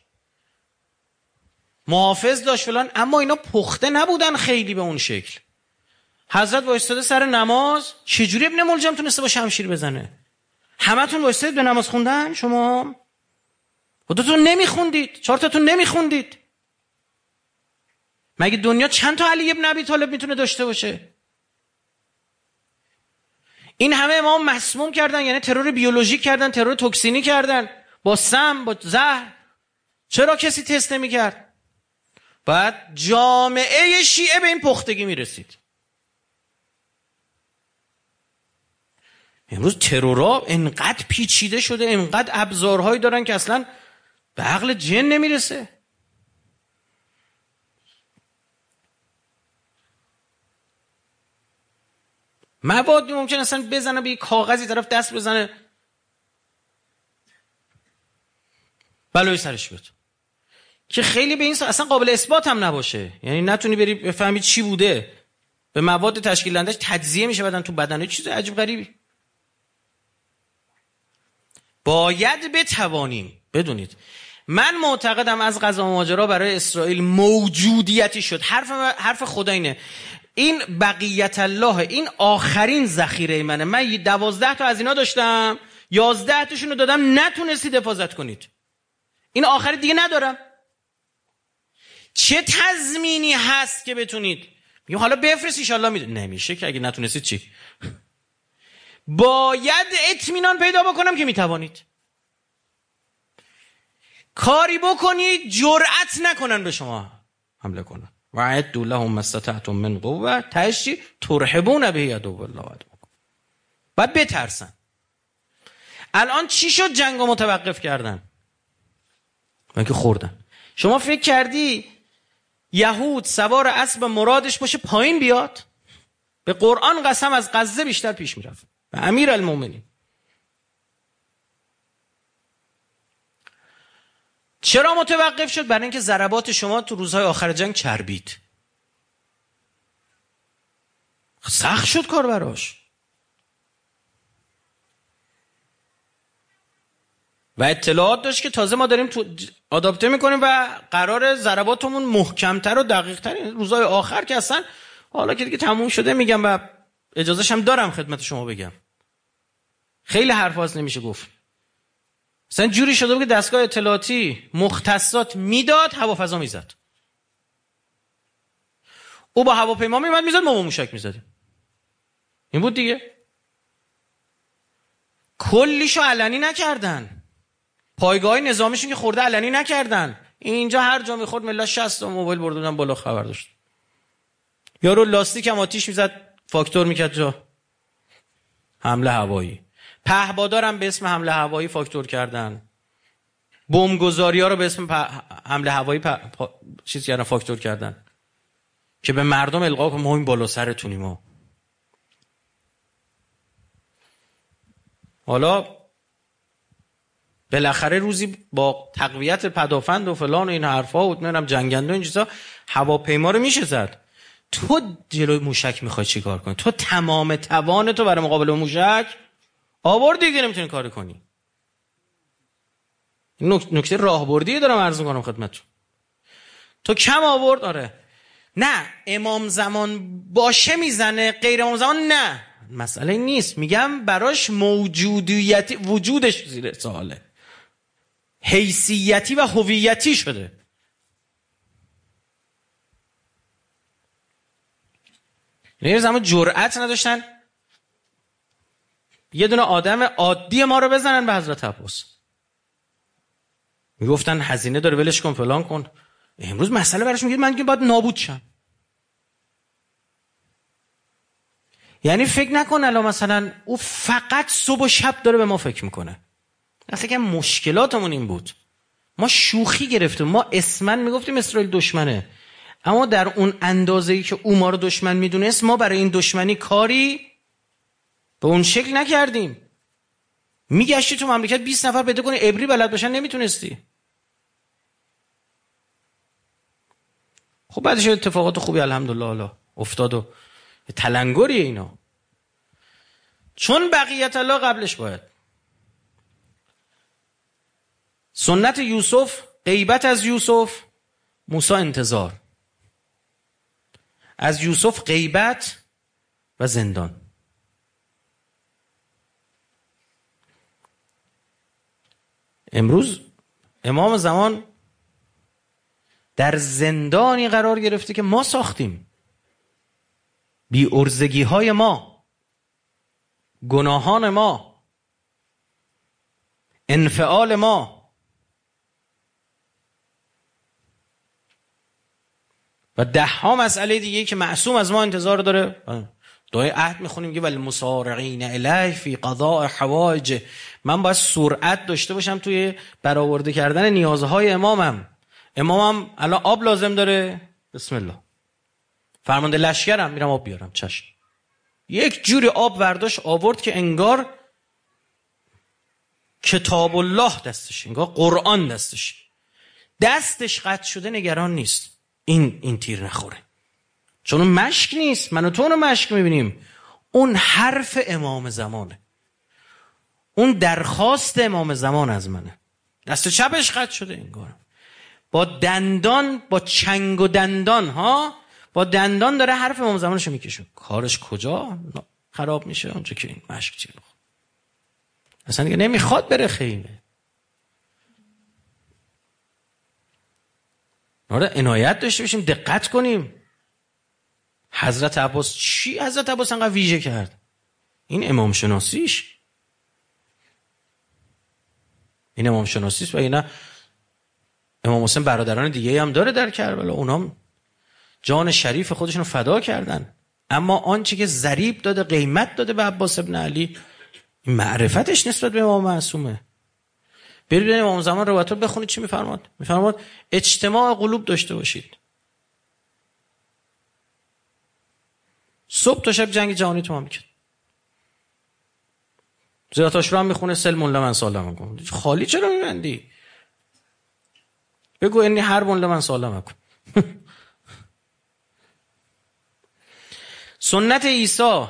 محافظ داشت فلان، اما اینا پخته نبودن خیلی به اون شکل. حضرت وایستاده سر نماز، چجوری ابن ملجم تونسته با شمشیر بزنه؟ همتون وایستادید به نماز خوندن؟ شما خودتون نمیخوندید، چهار تاتون نمیخوندید. مگه دنیا چند تا علی ابن ابی طالب میتونه داشته باشه؟ این همه امام مسموم کردن، یعنی ترور بیولوژیک کردن، ترور توکسینی کردن، با سم، با زهر. چرا کسی تست نمیکرد؟ بعد جامعه شیعه به این پختگی میرسید. امروز ترورها انقدر پیچیده شده، انقدر ابزارهایی دارن که اصلا به عقل جن نمیرسه. موادی ممکن اصلا بزنه به یک کاغذی طرف دست بزنه بلای سرش بیاد، که خیلی به این اصلا قابل اثبات هم نباشه. یعنی نتونی بری بفهمی چی بوده، به مواد تشکیل دهندش تجزیه میشه بدن تو بدن، چیز عجیب غریبی. باید بتوانیم بدونید، من معتقدم از قضا و ماجرا برای اسرائیل موجودیتی شد. حرف حرف خدا اینه، این بقیت الله، این آخرین ذخیره منه. من دوازده تا از اینا داشتم، یازده تاشون رو دادم، نتونستید حفاظت کنید. این آخری دیگه ندارم. چه تضمینی هست که بتونید؟ میگم حالا بفرست ان شاء الله. میدونید نمیشه که اگه نتونستید چی؟ باید اطمینان پیدا بکنم که میتوانید. کاری بکنید جرأت نکنن به شما حمله کنن. وعدوا لهم ما استطعتم من قوة تهش ترهبون به عدو الله عدوکم. باید بترسن. الان چی شد جنگو متوقف کردن؟ من که خوردن. شما فکر کردی یهود سوار اسب مرادش باشه پایین بیاد؟ به قرآن قسم از غزه بیشتر پیش میرفت. به امیرالمومنین. چرا متوقف شد؟ برای اینکه ضربات شما تو روزهای آخر جنگ چربید. سخت شد کار براش. و اطلاعات داشت که تازه ما داریم تو آداپته میکنیم و قرار ضرباتمون محکمتر و دقیقتر روزهای آخر که اصلا حالا که دیگه تموم شده میگم و اجازهش هم دارم خدمت شما بگم. خیلی حرف هاست نمیشه گفت. اصلا جوری شده بود که دستگاه اطلاعاتی مختصات میداد، هوافضا میزد. او با هواپیما میومد میزد، ما با موشک میزدیم. این بود دیگه. کلیشو علنی نکردن. پایگاه نظامیشون که خورده علنی نکردن. اینجا هر جا میخورد ملت شصت تا موبایل بردن بالا خبر داشت. یارو لاستیک هم آتیش میزد، فاکتور میکرد جا. حمله هوایی. پهپادارم به اسم حمله هوایی فاکتور کردن. بمبگذاری ها رو به اسم حمله هوایی پ... پا... چیز کردن، فاکتور کردن که به مردم القا کنیم ما این بالا سرتونیم. ما حالا بالاخره روزی با تقویت پدافند و فلان و این حرفا و نمیدونم جنگنده و این چیزا هواپیما رو میشه زد. تو جلوی موشک میخوای چی کار کنی؟ تو تمام توان تو برای مقابله با موشک آورد دیگه، نمیتونی کاری کنی. نکته راهبردی دارم عرض میکنم خدمتتون. تو کم آورد. آره نه امام زمان باشه میزنه، غیر امام زمان نه، مسئله نیست. میگم براش موجودیتی وجودش زیر سواله، حیثیتی و هویتی شده. یه زمان جرأت نداشتن یه دونه آدم عادی ما رو بزنن به حضرت عباس. میگفتن هزینه داره ولش کن فلان کن. امروز مسئله براش میگه من که باید نابود شم. یعنی فکر نکن الان مثلا او فقط صبح و شب داره به ما فکر میکنه. اصلا که مشکلاتمون این بود، ما شوخی گرفتیم، ما اسماً میگفتیم اسرائیل دشمنه، اما در اون اندازه‌ای که او ما رو دشمن میدونست ما برای این دشمنی کاری به اون شکل نکردیم. میگشتی تو مملکت بیست نفر پیدا کنی عبری بلد باشن، نمیتونستی. خب بعدش اتفاقات خوبی الحمدلله حالا افتاد و تلنگری اینا، چون بقیت الله قبلش باید. سنت یوسف، غیبت از یوسف، موسی انتظار. از یوسف غیبت و زندان. امروز امام زمان در زندانی قرار گرفته که ما ساختیم. بی ارزگی های ما، گناهان ما، انفعال ما و ده ها مسئله دیگه که معصوم از ما انتظار داره. دعای عهد میخونیم که والمسارعین الیه فی قضاء حوائج. من باید سرعت داشته باشم توی برآورده کردن نیازهای امامم. امامم الان آب لازم داره، بسم الله فرمانده لشکرم، میرم آب بیارم، چشم. یک جوری آب برداشت آورد که انگار کتاب الله دستش، انگار قرآن دستش، دستش قطع شده، نگران نیست این این تیر نخوره، چون اون مشک نیست. من و تو اونو مشک میبینیم، اون حرف امام زمانه، اون درخواست امام زمان از منه. دست چپش قطع شده انگار، با دندان، با چنگ و دندان ها، با دندان داره حرف امام زمانشو میکشه. کارش کجا خراب میشه؟ اونجا که این مشک چیه اصلا دیگه نمیخواد بره خیمه. آره عنایت داشته باشیم، دقت کنیم. حضرت عباس چی حضرت عباس انقدر ویژه کرد؟ این امام شناسیش، این امام شناسیش. و اینا امام حسین برادران دیگه هم داره در کربلا، اونام جان شریف خودشونو فدا کردن. اما آنچه که ضریب داده، قیمت داده به عباس ابن علی، این معرفتش نسبت به امام معصومه. برید امام زمان روایت رو بخونید چی میفرماد. میفرماد اجتماع قلوب داشته باشید. صبح تا شب جنگ جهانی تو مملکت. زیرت آشورا هم میخونه سلم الله من سالم کن. خالی چرا میبندی؟ بگو انی حرب لمن سالمکم. سنت عیسی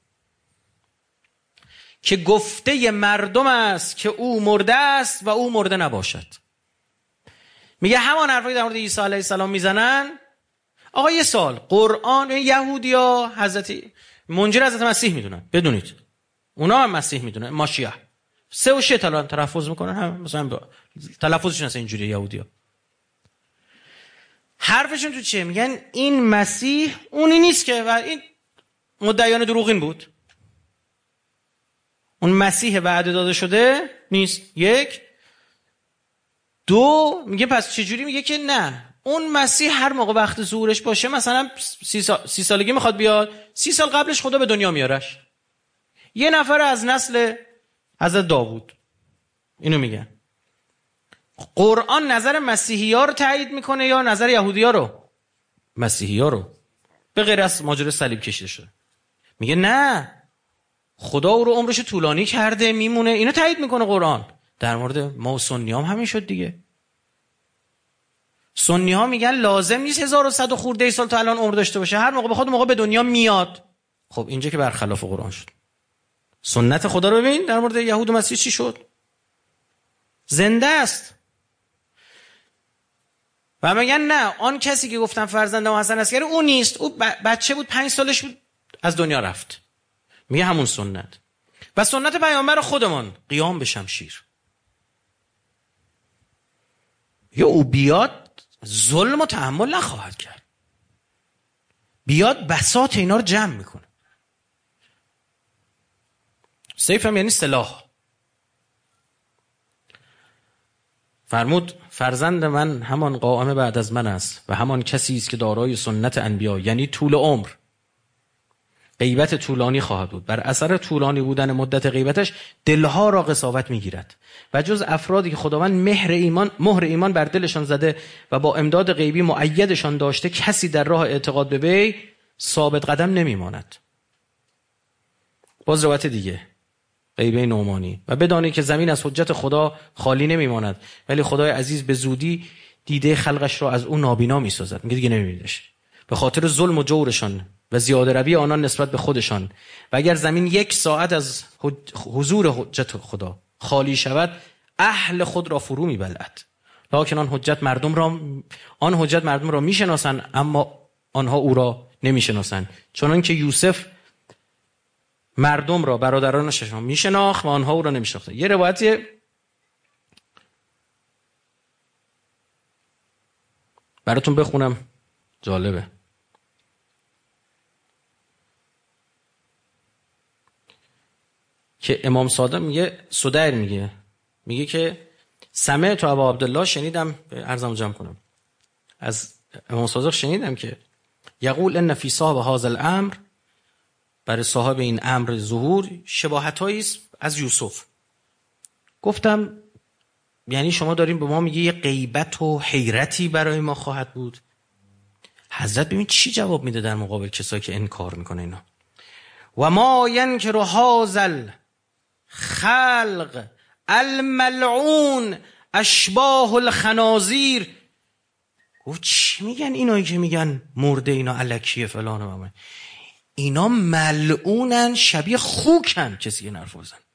که گفته مردم است که او مرده است و او مرده نباشد. میگه همان حرفایی در مورد عیسی علیه السلام میزنن. آقا یه سال قرآن یهودیا حضرت منجر حضرت مسیح میدونن، بدونید اونا هم مسیح میدونن، ماشیه سه و شه الان تلفظ میکنن، هم مثلا تلفظشون اصلا اینجوریه. یهودیا حرفشون تو چیه؟ میگن این مسیح اونی نیست که، و این مدعیان دروغین بود، اون مسیح وعده داده شده نیست. یک دو میگه پس چجوری؟ میگه که نه، اون مسیح هر موقع وقت ظهورش باشه، مثلا سی, سال، سی سالگی میخواد بیاد، سی سال قبلش خدا به دنیا میارش، یه نفر از نسل حضرت داوود. اینو میگن. قرآن نظر مسیحی ها رو تایید میکنه یا نظر یهودی ها رو؟ مسیحی ها رو، به غیر از ماجرای صلیب کشیده شده. میگه نه، خدا او رو عمرش طولانی کرده میمونه. اینو تایید میکنه قرآن. در مورد ما و سنی هم همین شد دیگه. سنی ها میگن لازم نیست هزار و صد و خورده سال تا الان عمر داشته باشه، هر موقع بخواد موقع به دنیا میاد. خب اینجا که برخلاف قرآن شد. سنت خدا رو ببین در مورد یهود و مسیح چی شد؟ زنده است. و میگن نه، آن کسی که گفتن فرزند ما حسن عسکری اون نیست، او بچه بود، پنج سالش بود از دنیا رفت. میگه همون سنت. و سنت پیامبر خودمان قیام به شمشیر. یا او بیاد ظلم و تحمل نخواهد کرد، بیاد بساط اینا رو جمع میکنه. سیف هم یعنی سلاح. فرمود فرزند من همان قائم بعد از من است و همان کسی است که دارای سنت انبیا، یعنی طول عمر. غیبت طولانی خواهد بود. بر اثر طولانی بودن مدت غیبتش دلها را قساوت میگیرد و جز افرادی که خداوند مهر ایمان مهر ایمان بر دلشان زده و با امداد غیبی مؤیدشان داشته، کسی در راه اعتقاد به وی ثابت قدم نمیماند. باز روایت دیگه غیبه نعمانی. و بدانید که زمین از حجت خدا خالی نمیماند، ولی خدای عزیز به زودی دیده خلقش را از اون نابینا میسازد. میگه دیگه نمیبینیدش به خاطر ظلم و جورشان و زیاده روی آنان نسبت به خودشان. و اگر زمین یک ساعت از حضور حجت خدا خالی شود، اهل خود را فرو میبلعد. لکن آن حجت مردم را آن حجت مردم را میشناسند، اما آنها او را نمیشناسند. چنان که یوسف مردم را، برادرانش را میشناخت و آنها او را نمیشناختند. یه روایتی براتون بخونم، جالبه. که امام صادق میگه، سدیر میگه میگه که سمعت ابا عبدالله، شنیدم، عرضمو جمع کنم، از امام صادق شنیدم که یقول ان فی صاحب هذا الامر، برای صاحب این امر ظهور شباهتایی است از یوسف. گفتم یعنی شما داریم به ما میگه یه غیبت و حیرتی برای ما خواهد بود؟ حضرت ببین چی جواب میده در مقابل کسایی که انکار میکنه اینا. و ما ینکر هذا خلق الملعون اشباه الخنازیر. گفت چی میگن اینایی که میگن مرده اینا الکیه فلان و مامان؟ اینا ملعونن، شبیه خوکن کسی این حرف بزن.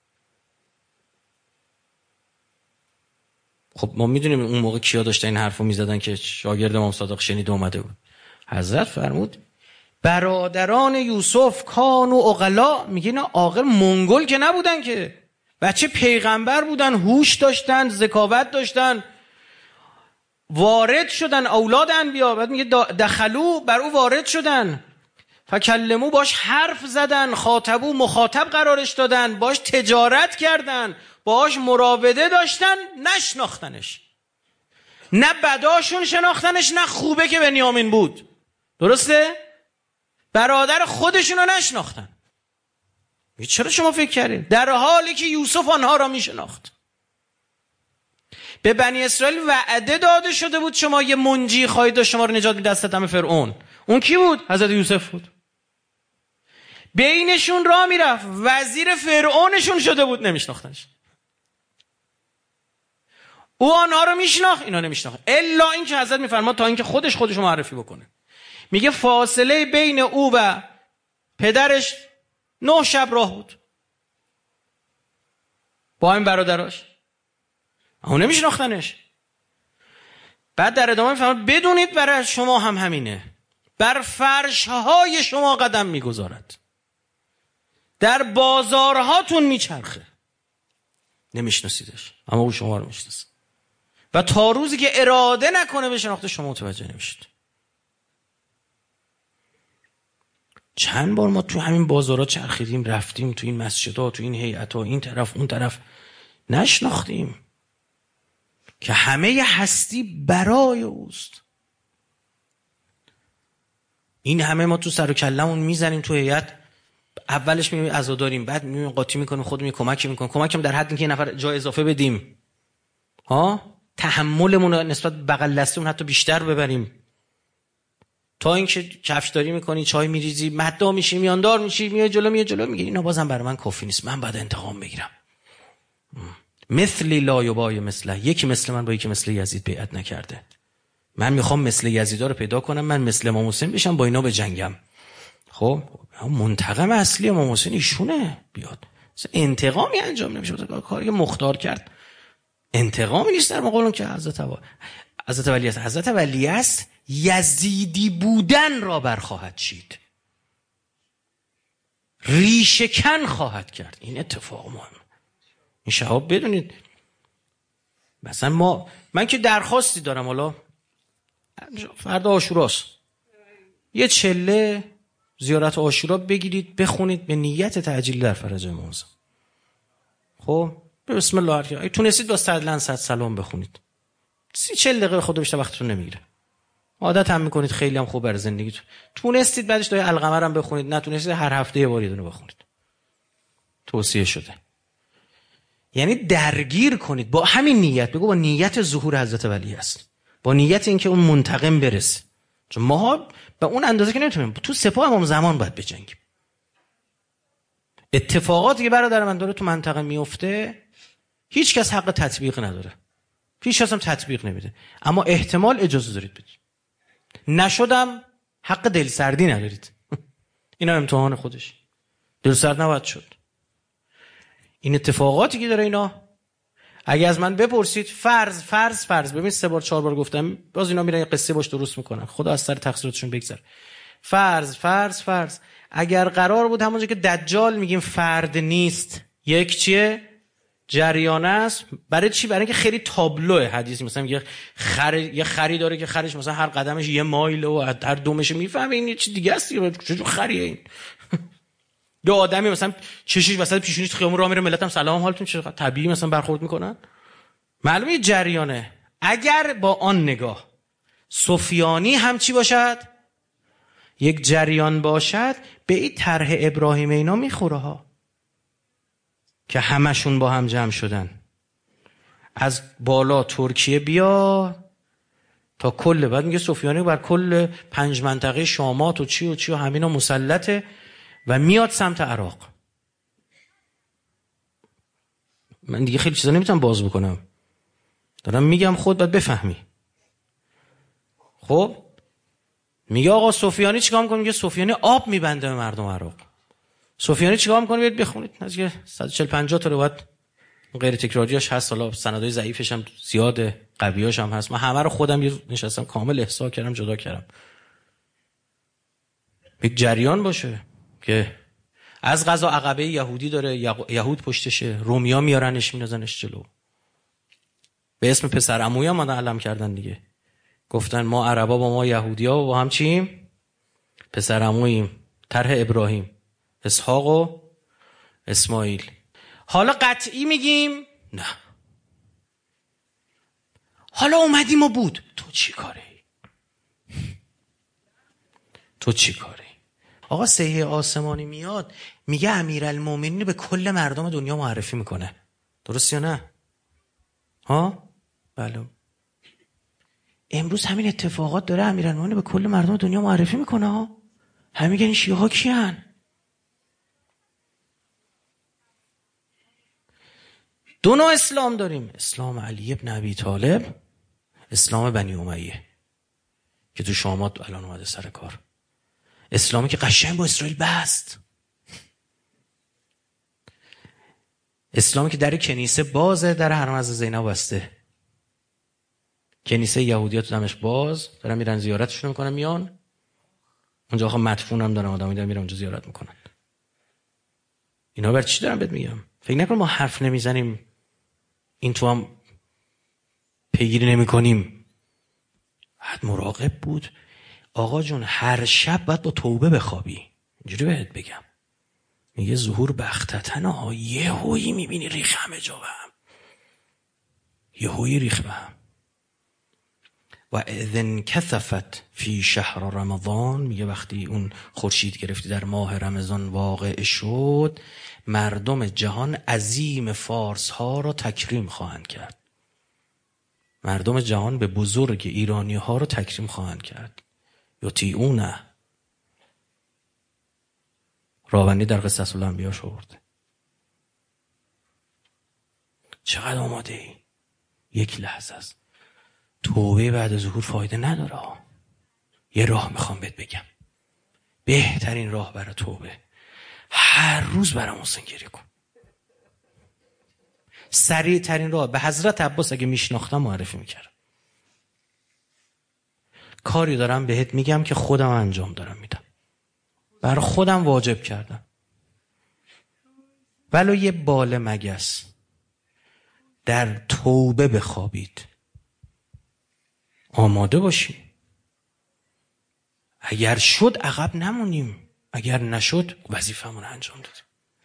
خب ما میدونیم اون موقع کیا داشتن این حرفو میزدن که شاگرد امام صادق شنید اومده بود. حضرت فرمود برادران یوسف کانو عقلا. میگه اینا عاقل منگل که نبودن که، بچه پیغمبر بودن، هوش داشتن، ذکاوت داشتن، وارد شدن اولاد انبیا. بعد میگه دخلو، بر او وارد شدن، فکلمو، باش حرف زدن، خاطبو، مخاطب قرارش دادن، باش تجارت کردن، باش مراوده داشتن، نشناختنش. نه بداشون شناختنش، نه خوبه که بنیامین بود. درسته؟ برادر خودشونو نشناختن. چرا شما فکر کردین؟ در حالی که یوسف آنها را میشناخت. به بنی اسرائیل وعده داده شده بود شما یه منجی خواهید داشت شما رو نجات میده از ستم فرعون. اون کی بود؟ حضرت یوسف بود. بینشون راه میرفت، وزیر فرعونشون شده بود، نمیشناختنش. او آنها رو میشناخت، اینا نمیشناخت، الا این که حضرت میفرما تا اینکه خودش خودش رو معرفی بکنه. میگه فاصله بین او و پدرش نه شب راه بود با این برادراش، اما نمیشناختنش. بعد در ادامه میفرما بدونید برای شما هم همینه، بر فرشهای شما قدم میگذارد، در بازارهاتون میچرخه، نمیشناسیدش اما او شما رو میشناسه و تا روزی که اراده نکنه به شناخت شما متوجه نمیشید. چند بار ما تو همین بازارها چرخیدیم، رفتیم تو این مسجدها، تو این هیئت‌ها، این طرف اون طرف، نشناختیم که همه هستی برای اوست. این همه ما تو سر و کلمون میزنیم تو هیئت، اولش میگیم عزاداریم، بعد میگیم قاطی میکنیم، خودمون کمک میکنیم، کمکم در حد اینکه یه نفر جای اضافه بدیم، ها تحملمون رو نسبت بغل دستمون حتی بیشتر ببریم، تا اینکه کفشداری میکنی، چای میریزی، مدعا میشی، میاندار میشی، میای جلو میای جلو میگی اینا بازم برای من کافی نیست، من باید انتقام بگیرم. مثلی لا یبای مثله، یکی مثل من با یکی مثل یزید بیعت نکرده، من میخوام مثل یزیدا رو پیدا کنم، من مثل امام حسین بشم، با اینا بجنگم. خب منتقم اصلی امام حسین ایشونه، بیاد انتقامی انجام نمیشه، کاری مختار کرد، انتقامی نیست در مقابل که حضرت و... حضرت ولی است. حضرت ولی است یزیدی بودن را برخواهد چید، ریشه‌کن خواهد کرد. این اتفاق مهم، این شهاب بدونید. مثلا ما، من که درخواستی دارم، حالا فردا عاشوراست، یه چله زیارت عاشورا بگیرید بخونید به نیت تعجیل در فرج امام. خب بسم الله الرحمن الرحیم، تونستید با صد صد سلام بخونید، سی چل دقیقه خود بیشتر وقتتون نمیگیره، عادت هم میکنید، خیلی هم خوب برای زندگیتون. تونستید بعدش دای القمر هم بخونید، نتونستید هر هفته یه بار یه دونه بخونید، توصیه شده. یعنی درگیر کنید با همین نیت، بگو با نیت ظهور حضرت ولی است، با نیت اینکه اون منتقم برسه، چون ما به اون اندازه که نمیتونیم، تو سپاه امام زمان باید بجنگیم. اتفاقاتی که برادر من داره تو منطقه میفته هیچ کس حق تطبیق نداره، هیچ کس هم تطبیق نمیده، اما احتمال اجازه دارید بدید. نشدم حق دلسردی ندارید. اینا امتحان خودش، دلسرد نباید شد. این اتفاقاتی که داره اینا، اگه از من بپرسید، فرض فرض فرض ببین سه بار چهار بار گفتم، باز اینا میرن قصه باش درست میکنن، خدا از سر تقصیراتشون بگذره. فرض فرض فرض اگر قرار بود همونجا که دجال میگیم فرد نیست، یک چیه؟ جریانه است. برای چی؟ برای اینکه خیلی تابلوه حدیث، مثلا یه خر یه خری داره که خرش مثلا هر قدمش یه مایل و هر دومش میفهمه این یه چیز دیگه است، چه خریه این. دو آدمی مثلا چشیش وسط پیشونیش خیابون راه میره، ملت هم سلام حالتون چه، طبیعی مثلا برخورد میکنن، معلومه جریانه. اگر با آن نگاه سفیانی هم چی باشد، یک جریان باشد، به این طرح ابراهیم اینا میخوره ها، که همشون با هم جمع شدن، از بالا ترکیه بیا تا کل، بعد میگه سفیانی بر کل پنج منطقه شامات و چی و چی و همینا مسلطه و میاد سمت عراق. من دیگه خیلی چیزا نمیتونم باز بکنم، دارم میگم خود باید بفهمی. خب میگه آقا سفیانی چیکار میکنه؟ میگه سفیانی آب میبنده به مردم عراق. سفیانی چیکار میکنه؟ بیاید بخونید، نزدیک صد و چهل پنجاه تا روایت غیر تکراریاش هست، حالا سندای ضعیفش هم زیاده، قویاش هم هست، من همه رو خودم یه نشستم کامل احصا کردم، جدا کردم. یک جریان باشه که از قضا عقبه یهودی داره، یهود پشتشه، رومیا میارنش میندازنش جلو، به اسم پسر عمویی هم علم کردن دیگه، گفتن ما عربا با ما یهودیا و با هم چیم؟ پسر عموییم، طرح ابراهیم، اسحاق و اسماعیل. حالا قطعی میگیم نه، حالا اومدیم و بود، تو چی کاره؟ تو چی کاره؟ آقا صحیح آسمانی میاد میگه امیرالمومنین به کل مردم دنیا معرفی میکنه، درست یا نه؟ ها؟ بله. امروز همین اتفاقات داره امیرالمومنین به کل مردم دنیا معرفی میکنه ها. همه میگن این شیعه ها کیان؟ دو نوع اسلام داریم، اسلام علی ابن ابی طالب، اسلام بنی امیه که تو شامات الان اومده سر کار. اسلامی که قشنگ با اسرائیل بست، اسلامی که در کنیسه بازه، در حرم از زینب بسته. کنیسه یهودی‌ها تو دمشق باز، دارن میرن زیارتشون میکنن، میان اونجا آخه مدفون هم دارن، آدمی دارن میرن اونجا زیارت میکنن. اینا بر چی دارم بهت میگم؟ فکر نکن ما حرف نمیزنیم این تو هم پیگیری نمی کنیم. بعد مراقب بود. آقا جون هر شب باید با توبه بخوابی. اینجوری بهت بگم. میگه ظهور بختتن ها، یه هویی میبینی ریخ همه جا به هم، یه هویی ریخ به هم. و اذن کثفت فی شهر رمضان، میگه وقتی اون خورشید گرفتی در ماه رمضان واقع شد، مردم جهان عظیم فارس ها را تکریم خواهند کرد. مردم جهان به بزرگ ایرانی ها را تکریم خواهند کرد. یطیعونه. راوندی در قصص الانبیا آورده. چقدر آماده ای؟ یک لحظه است. توبه بعد ظهور فایده نداره. یه راه میخوام بهت بگم، بهترین راه برای توبه، هر روز برای محسن گریه کن. سریع ترین راه، به حضرت عباس اگه میشناختم معرفی میکردم. کاری دارم بهت میگم که خودم انجام دارم میدم، برای خودم واجب کردم. ولو یه بال مگس در توبه بخوابید، آماده باشی. اگر شد عقب نمونیم، اگر نشد وظیفمون انجام دادیم.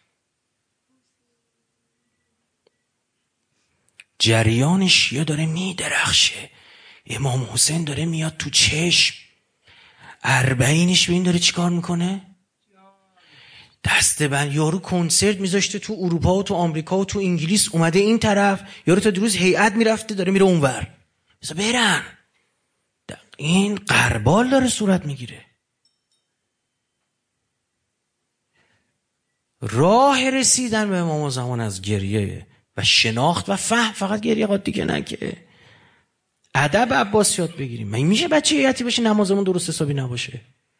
جریان شیعه داره میدرخشه. امام حسین داره میاد تو چشم. اربعینش ببین داره چیکار میکنه. دست بند. یارو کنسرت میذاشته تو اروپا و تو آمریکا و تو انگلیس، اومده این طرف. یارو تا دیروز هیئت میرفته داره میره اونور. بذار برن. این غربال داره صورت میگیره. راه رسیدن به امام زمان از گریه و شناخت و فهم، فقط گریه قد دیگه نه که ادب عباس یاد بگیریم. من میشه بچه هیئتی باشه نمازمون درست حسابی نباشه؟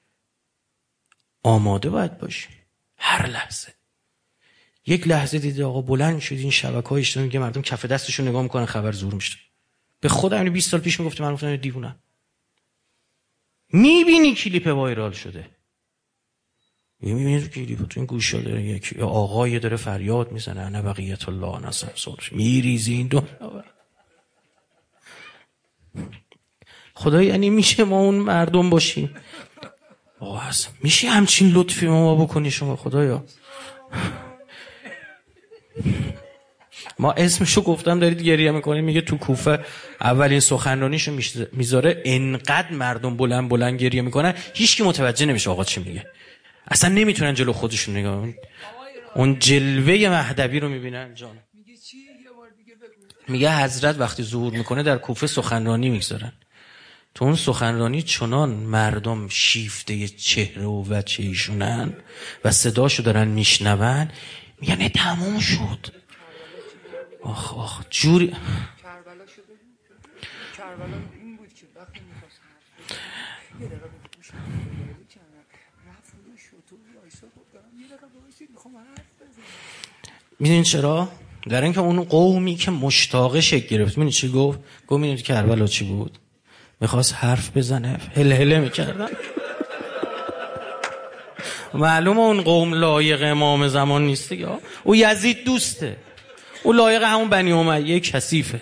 آماده باید باشه هر لحظه. یک لحظه دیدی آقا بلند شد این شبکه‌های اجتماعی میگه مردم کف دستشون نگاه میکنن خبر ظهور میشه. به خدا همین بیست سال پیش میگفتم، من گفتم دیوونه. میبینی کلیپ وایرال شده، میبینی تو کلیپ تو این گوشا داره یک آقای داره فریاد میزنه انا بقیت الله نصر صورش، میریزی این دو. خدا یعنی میشه ما اون مردم باشیم؟ آقا هست میشه همچین لطفی ما بکنی شما خدایا؟ ما اسمشو گفتم دارید گریه میکنید. میگه تو کوفه اولین سخنرانیشو میذاره، انقدر مردم بلند بلند گریه میکنن هیچ کی متوجه نمیشه آقا چی میگه. اصلا نمیتونن جلو خودشون نگاه. اون جلوه مهدوی رو میبینن. جان میگه چی؟ یه بار دیگه بگو. میگه حضرت وقتی ظهور میکنه در کوفه سخنرانی میگذارن. تو اون سخنرانی چنان مردم شیفته چهره و وجه ایشونن و صداشو دارن میشنون، میگن نه تموم شد. آخ آخ جوری کربلا شده. کربلا این بود که وقتی می‌خواست یه دقیقه گوش کنم رفت رو شطور وایسا گفتم یه دقیقه وایسید میخوام حرف بزنم. میدونین چرا؟ در اینکه اون قومی که مشتاق شکل گرفت، میدونی چی گفت؟ گفت میدونی کربلا چی بود؟ میخواست حرف بزنه، هله هله میکردن. معلومه اون قوم لایق امام زمان نیست دیگه. او یزید دوسته، او لایق همون بنی امیه کثیفه.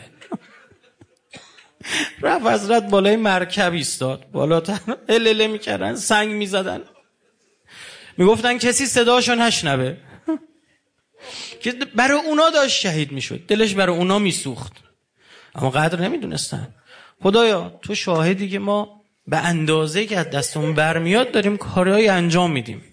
رفت حضرت بالای مرکب ایستاد، بالاتر هله هله میکردن، سنگ میزدن، میگفتن کسی صداشو نشنوه. که برای اونا داشت شهید میشد، دلش برای اونا میسوخت، اما قدر نمیدونستن. خدایا تو شاهدی که ما به اندازه‌ای که از دستمون برمیاد داریم کارهایی انجام میدیم.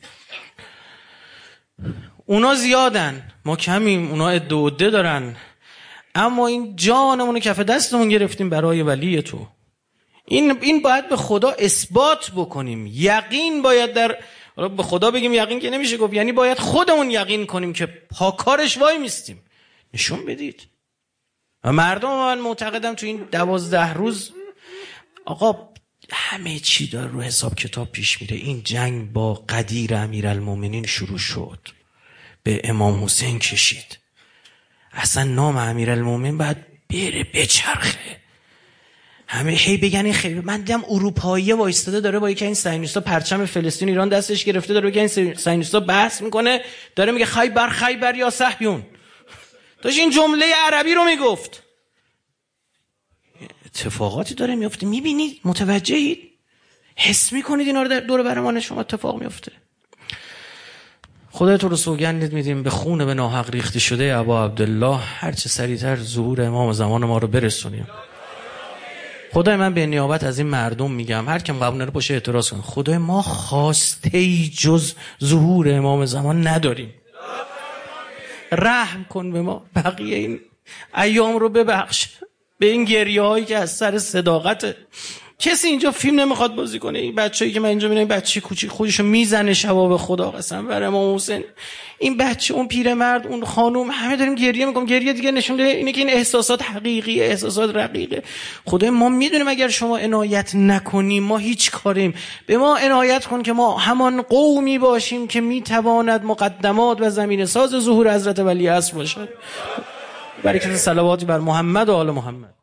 اونا زیادن ما کمیم، اونا عده و عده دارن، اما این جانمون کف دستمون گرفتیم برای ولی تو. این این باید به خدا اثبات بکنیم. یقین باید در به خدا بگیم، یقین که نمیشه گفت، یعنی باید خودمون یقین کنیم که پاکارش وای میستیم. نشون بدید. و مردم من معتقدم تو این دوازده روز آقا همه چی داره رو حساب کتاب پیش میره. این جنگ با قدیر امیرالمومنین شروع شد، به امام حسین کشید. اصلا نام امیرالمومنین باید بره بچرخه، همه هی بگن این خیلی. من دیدم اروپایی وایستاده داره با یکی این صهیونیستا پرچم فلسطین ایران دستش گرفته، داره با این صهیونیستا بحث میکنه، داره میگه خیبر خیبر یا صهیون. داشت این جمله عربی رو میگفت. اتفاقاتی داره میفته، میبینید، متوجهید، حس میکنید اینا رو در دور برمان شما اتفاق میفته. خدا تو رو سوگند میدیم به خون به ناحق ریخته شده ابا عبدالله هر چه سریعتر ظهور امام زمان ما رو برسونیم. خدای من به نیابت از این مردم میگم، هر کم قبول نداره باشه اعتراض کنه، خدای ما خواسته ای جز ظهور امام زمان نداریم. رحم کن به ما، بقیه این ایام رو ببخش. به این گریه هایی که از سر صداقت کسی اینجا فیلم نمیخواد بازی کنه. این بچه‌ای که من اینجا میبینم بچه کوچیک خودشو میزنه شبا، به خدا قسم بر امام حسین، این بچه، اون پیرمرد، اون خانم، همه داریم گریه میکنیم. گریه دیگه نشون ده اینه که این احساسات حقیقی، احساسات رقیقه. خدای ما میدونیم اگر شما عنایت نکنیم ما هیچ کاریم. به ما عنایت کن که ما همان قومی باشیم که میتواند مقدمات و زمینه ساز ظهور حضرت ولی عصر باشد. برکت صلواتی بر محمد و آل محمد.